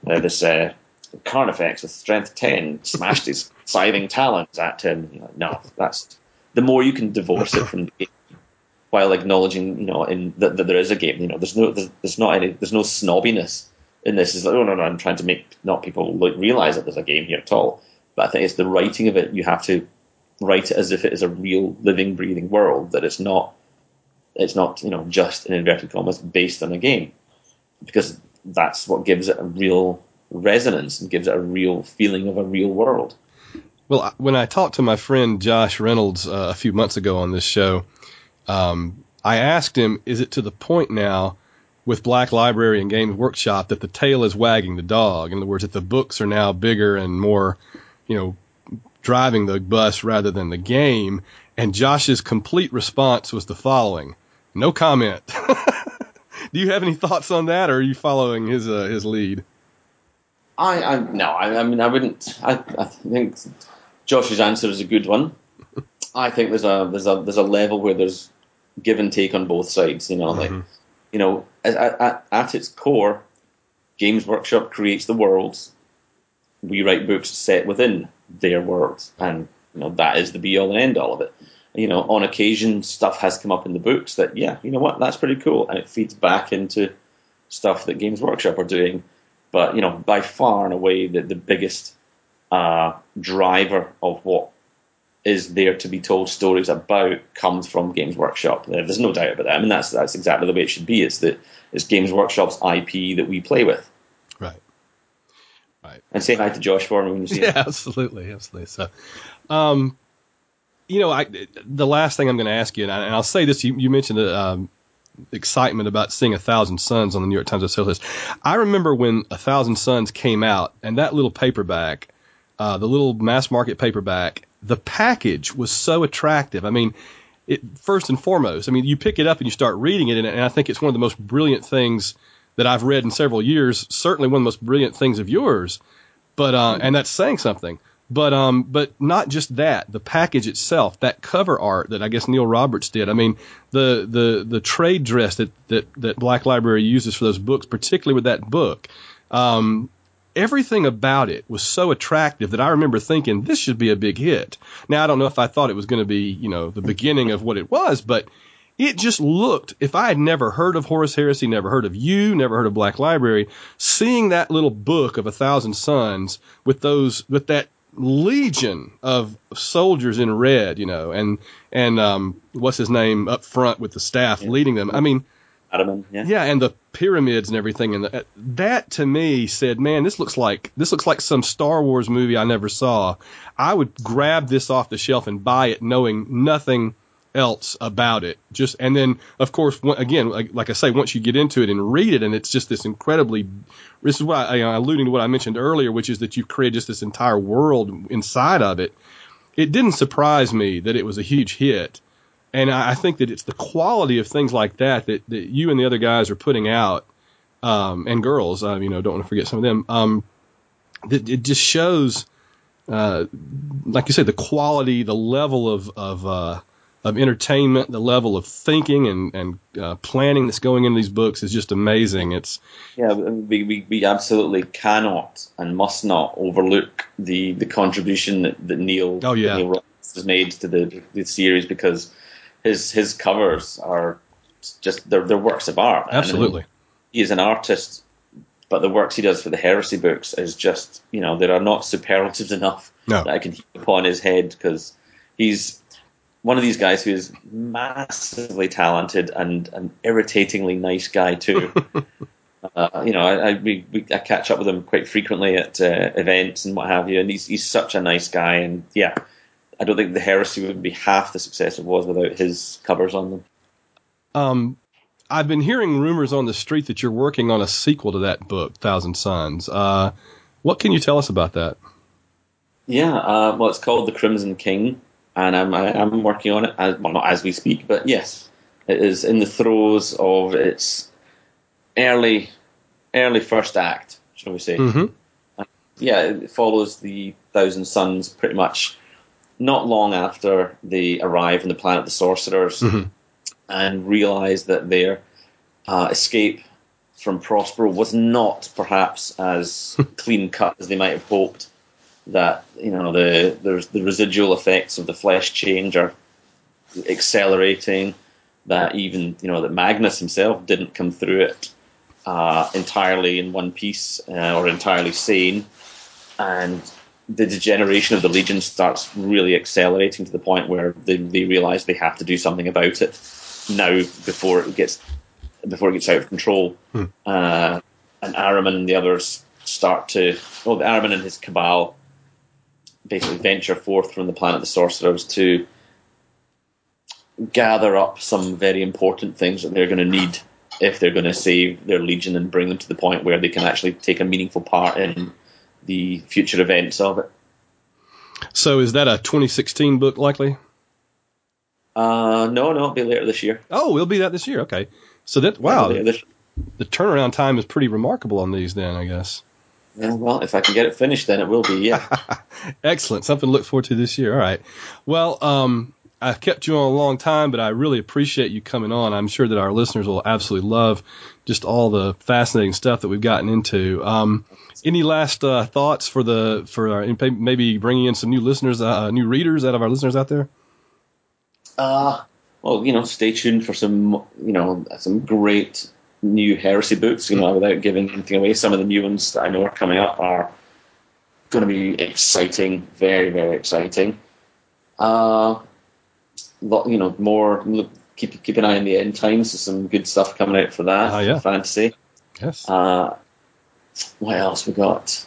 Carnifex with strength 10 smashed his scything talons at him. No, that's the more you can divorce it from the game while acknowledging, that there is a game. There's no snobbiness in this. It's like, oh no, I'm trying to make not people realize that there's a game here at all. But I think it's the writing of it. You have to write it as if it is a real living, breathing world. That it's not, just in inverted commas based on a game, because that's what gives it a real resonance and gives it a real feeling of a real world. Well, when I talked to my friend Josh Reynolds a few months ago on this show, I asked him, is it to the point now with Black Library and Games Workshop that the tail is wagging the dog? In other words, that the books are now bigger and more, driving the bus rather than the game. And Josh's complete response was the following: no comment. Do you have any thoughts on that, or are you following his lead? I mean, I wouldn't. I think Josh's answer is a good one. I think there's a level where there's give and take on both sides. At its core, Games Workshop creates the worlds. We write books set within their worlds, and that is the be all and end all of it. On occasion, stuff has come up in the books that, that's pretty cool, and it feeds back into stuff that Games Workshop are doing. But by far and away, the biggest driver of what is there to be told stories about comes from Games Workshop. There's no doubt about that. I mean, that's exactly the way it should be. It's Games Workshop's IP that we play with. Right. And say hi to Josh for me when you see him. Yeah, absolutely. So, the last thing I'm going to ask you, and I'll say this: you mentioned the excitement about seeing 1,000 Suns on the New York Times bestseller list. I remember when 1,000 Suns came out, and that little paperback, the little mass market paperback, the package was so attractive. I mean, first and foremost, you pick it up and you start reading it, and I think it's one of the most brilliant things that I've read in several years. Certainly one of the most brilliant things of yours, but and that's saying something. But not just that. The package itself, that cover art that I guess Neil Roberts did. I mean, the trade dress that Black Library uses for those books, particularly with that book. Everything about it was so attractive that I remember thinking this should be a big hit. Now, I don't know if I thought it was going to be, the beginning of what it was, but it just looked, if I had never heard of Horus Heresy, never heard of you, never heard of Black Library, seeing that little book of 1,000 Suns with that legion of soldiers in red, and what's his name up front with the staff leading them. I mean, Ottoman, yeah, and the pyramids and everything, and that to me said, man, this looks like some Star Wars movie I never saw. I would grab this off the shelf and buy it, knowing nothing else about it. And then, of course, again, like I say, once you get into it and read it, and it's just this incredibly. This is what alluding to what I mentioned earlier, which is that you've created just this entire world inside of it. It didn't surprise me that it was a huge hit. And I think that it's the quality of things like that you and the other guys are putting out, and girls, don't want to forget some of them. That it just shows, like you said, the quality, the level of entertainment, the level of thinking and planning that's going into these books is just amazing. We absolutely cannot and must not overlook the contribution that Neil Roberts has made to the series, because his covers are just they're works of art. Absolutely. And he is an artist, but the works he does for the Heresy books is just, there are not superlatives enough that I can heap upon his head, because he's one of these guys who is massively talented and an irritatingly nice guy too. I catch up with him quite frequently at events and what have you, and he's such a nice guy. And I don't think the Heresy would be half the success it was without his covers on them. I've been hearing rumors on the street that you're working on a sequel to that book, 1,000 Suns. What can you tell us about that? Yeah, well, it's called The Crimson King, and I'm working on it, not as we speak, but yes, it is in the throes of its early first act, shall we say. Mm-hmm. It follows the 1,000 Suns pretty much not long after they arrive on the planet of the Sorcerers, mm-hmm. and realize that their escape from Prospero was not perhaps as clean cut as they might have hoped. That there's the residual effects of the flesh change are accelerating. That even that Magnus himself didn't come through it entirely in one piece or entirely sane, and the degeneration of the Legion starts really accelerating to the point where they realize they have to do something about it now before it gets out of control. And Ahriman and the others Ahriman and his cabal basically venture forth from the planet of the Sorcerers to gather up some very important things that they're going to need if they're going to save their Legion and bring them to the point where they can actually take a meaningful part in the future events of it. So is that a 2016 book likely? No, it'll be later this year. Oh, it'll be that this year. Okay. So that, wow. the turnaround time is pretty remarkable on these then, I guess. Yeah, well, if I can get it finished, then it will be, yeah. Excellent. Something to look forward to this year. All right. Well, I've kept you on a long time, but I really appreciate you coming on. I'm sure that our listeners will absolutely love just all the fascinating stuff that we've gotten into. Any last thoughts for maybe bringing in some new listeners, new readers out of our listeners out there? Well, stay tuned for some great new heresy books. Without giving anything away, some of the new ones that I know are coming up are going to be exciting, very, very exciting. More. Keep an eye on the end times. There's some good stuff coming out for that. Yeah. Fantasy. Yes. What else we got?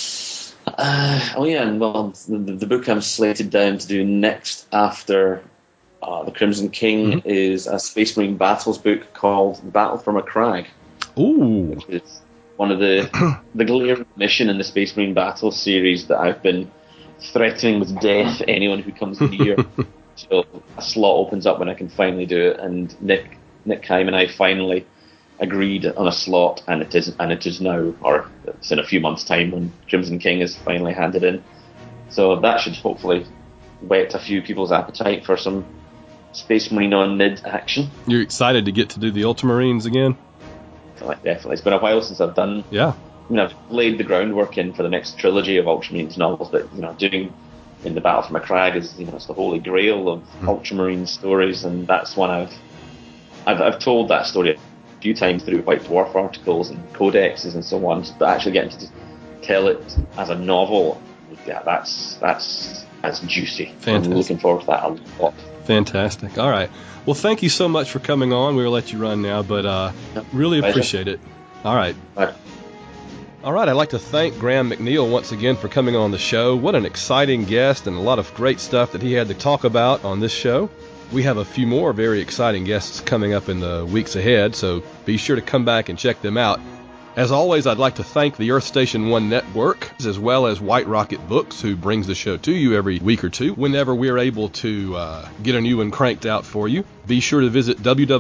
The book I'm slated down to do next after The Crimson King is a Space Marine battles book called Battle for Macragge. Ooh. Which is one of the glaring mission in the Space Marine Battles series that I've been threatening with death anyone who comes near. So a slot opens up when I can finally do it, and Nick Kime and I finally agreed on a slot, and it is now, or it's in a few months' time when Crimson King is finally handed in. So that should hopefully whet a few people's appetite for some Space Marine on mid action. You're excited to get to do the Ultramarines again? Definitely. It's been a while since I've done. Yeah. I've laid the groundwork in for the next trilogy of Ultramarines novels, but doing in the Battle for Macragge is it's the holy grail of Ultramarine stories, and that's one I've told that story a few times through White Dwarf articles and codexes and so on, but actually getting to tell it as a novel, that's juicy. Fantastic. I'm looking forward to that a lot. Fantastic. All right. Well, thank you so much for coming on. We will let you run now, but really appreciate it. All right. Bye. All right, I'd like to thank Graham McNeill once again for coming on the show. What an exciting guest, and a lot of great stuff that he had to talk about on this show. We have a few more very exciting guests coming up in the weeks ahead, so be sure to come back and check them out. As always, I'd like to thank the Earth Station 1 network, as well as White Rocket Books, who brings the show to you every week or two, whenever we're able to get a new one cranked out for you. Be sure to visit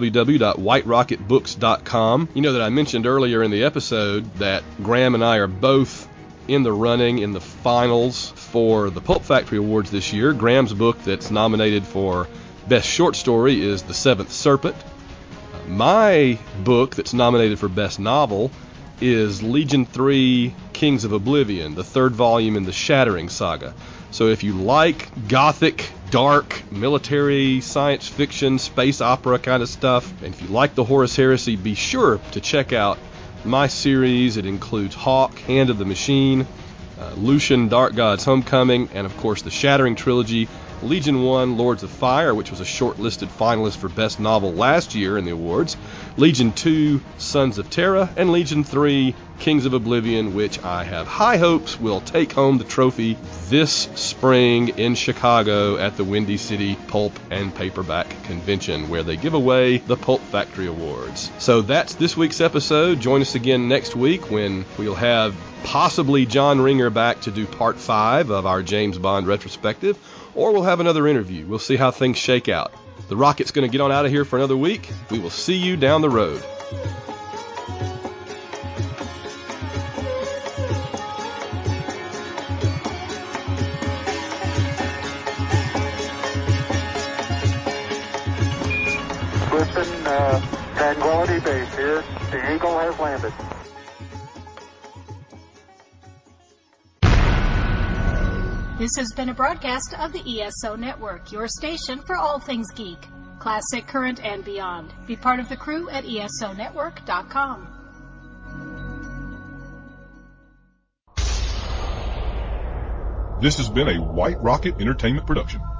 www.whiterocketbooks.com. You know that I mentioned earlier in the episode that Graham and I are both in the running in the finals for the Pulp Factory Awards this year. Graham's book that's nominated for Best Short Story is The Seventh Serpent. My book that's nominated for Best Novel is Legion 3 Kings of Oblivion, the third volume in the Shattering saga. So if you like gothic, dark, military, science fiction, space opera kind of stuff, and if you like the Horus Heresy, be sure to check out my series. It includes Hawk, Hand of the Machine, Lucian, Dark God's Homecoming, and of course the Shattering trilogy, Legion 1, Lords of Fire, which was a shortlisted finalist for Best Novel last year in the awards, Legion 2, Sons of Terra, and Legion 3, Kings of Oblivion, which I have high hopes will take home the trophy this spring in Chicago at the Windy City Pulp and Paperback Convention, where they give away the Pulp Factory Awards. So that's this week's episode. Join us again next week when we'll have possibly John Ringer back to do part 5 of our James Bond retrospective, or we'll have another interview. We'll see how things shake out. The Rocket's going to get on out of here for another week. We will see you down the road. Listen, Tranquility Base here. The Eagle has landed. This has been a broadcast of the ESO Network, your station for all things geek, classic, current, and beyond. Be part of the crew at ESONetwork.com. This has been a White Rocket Entertainment production.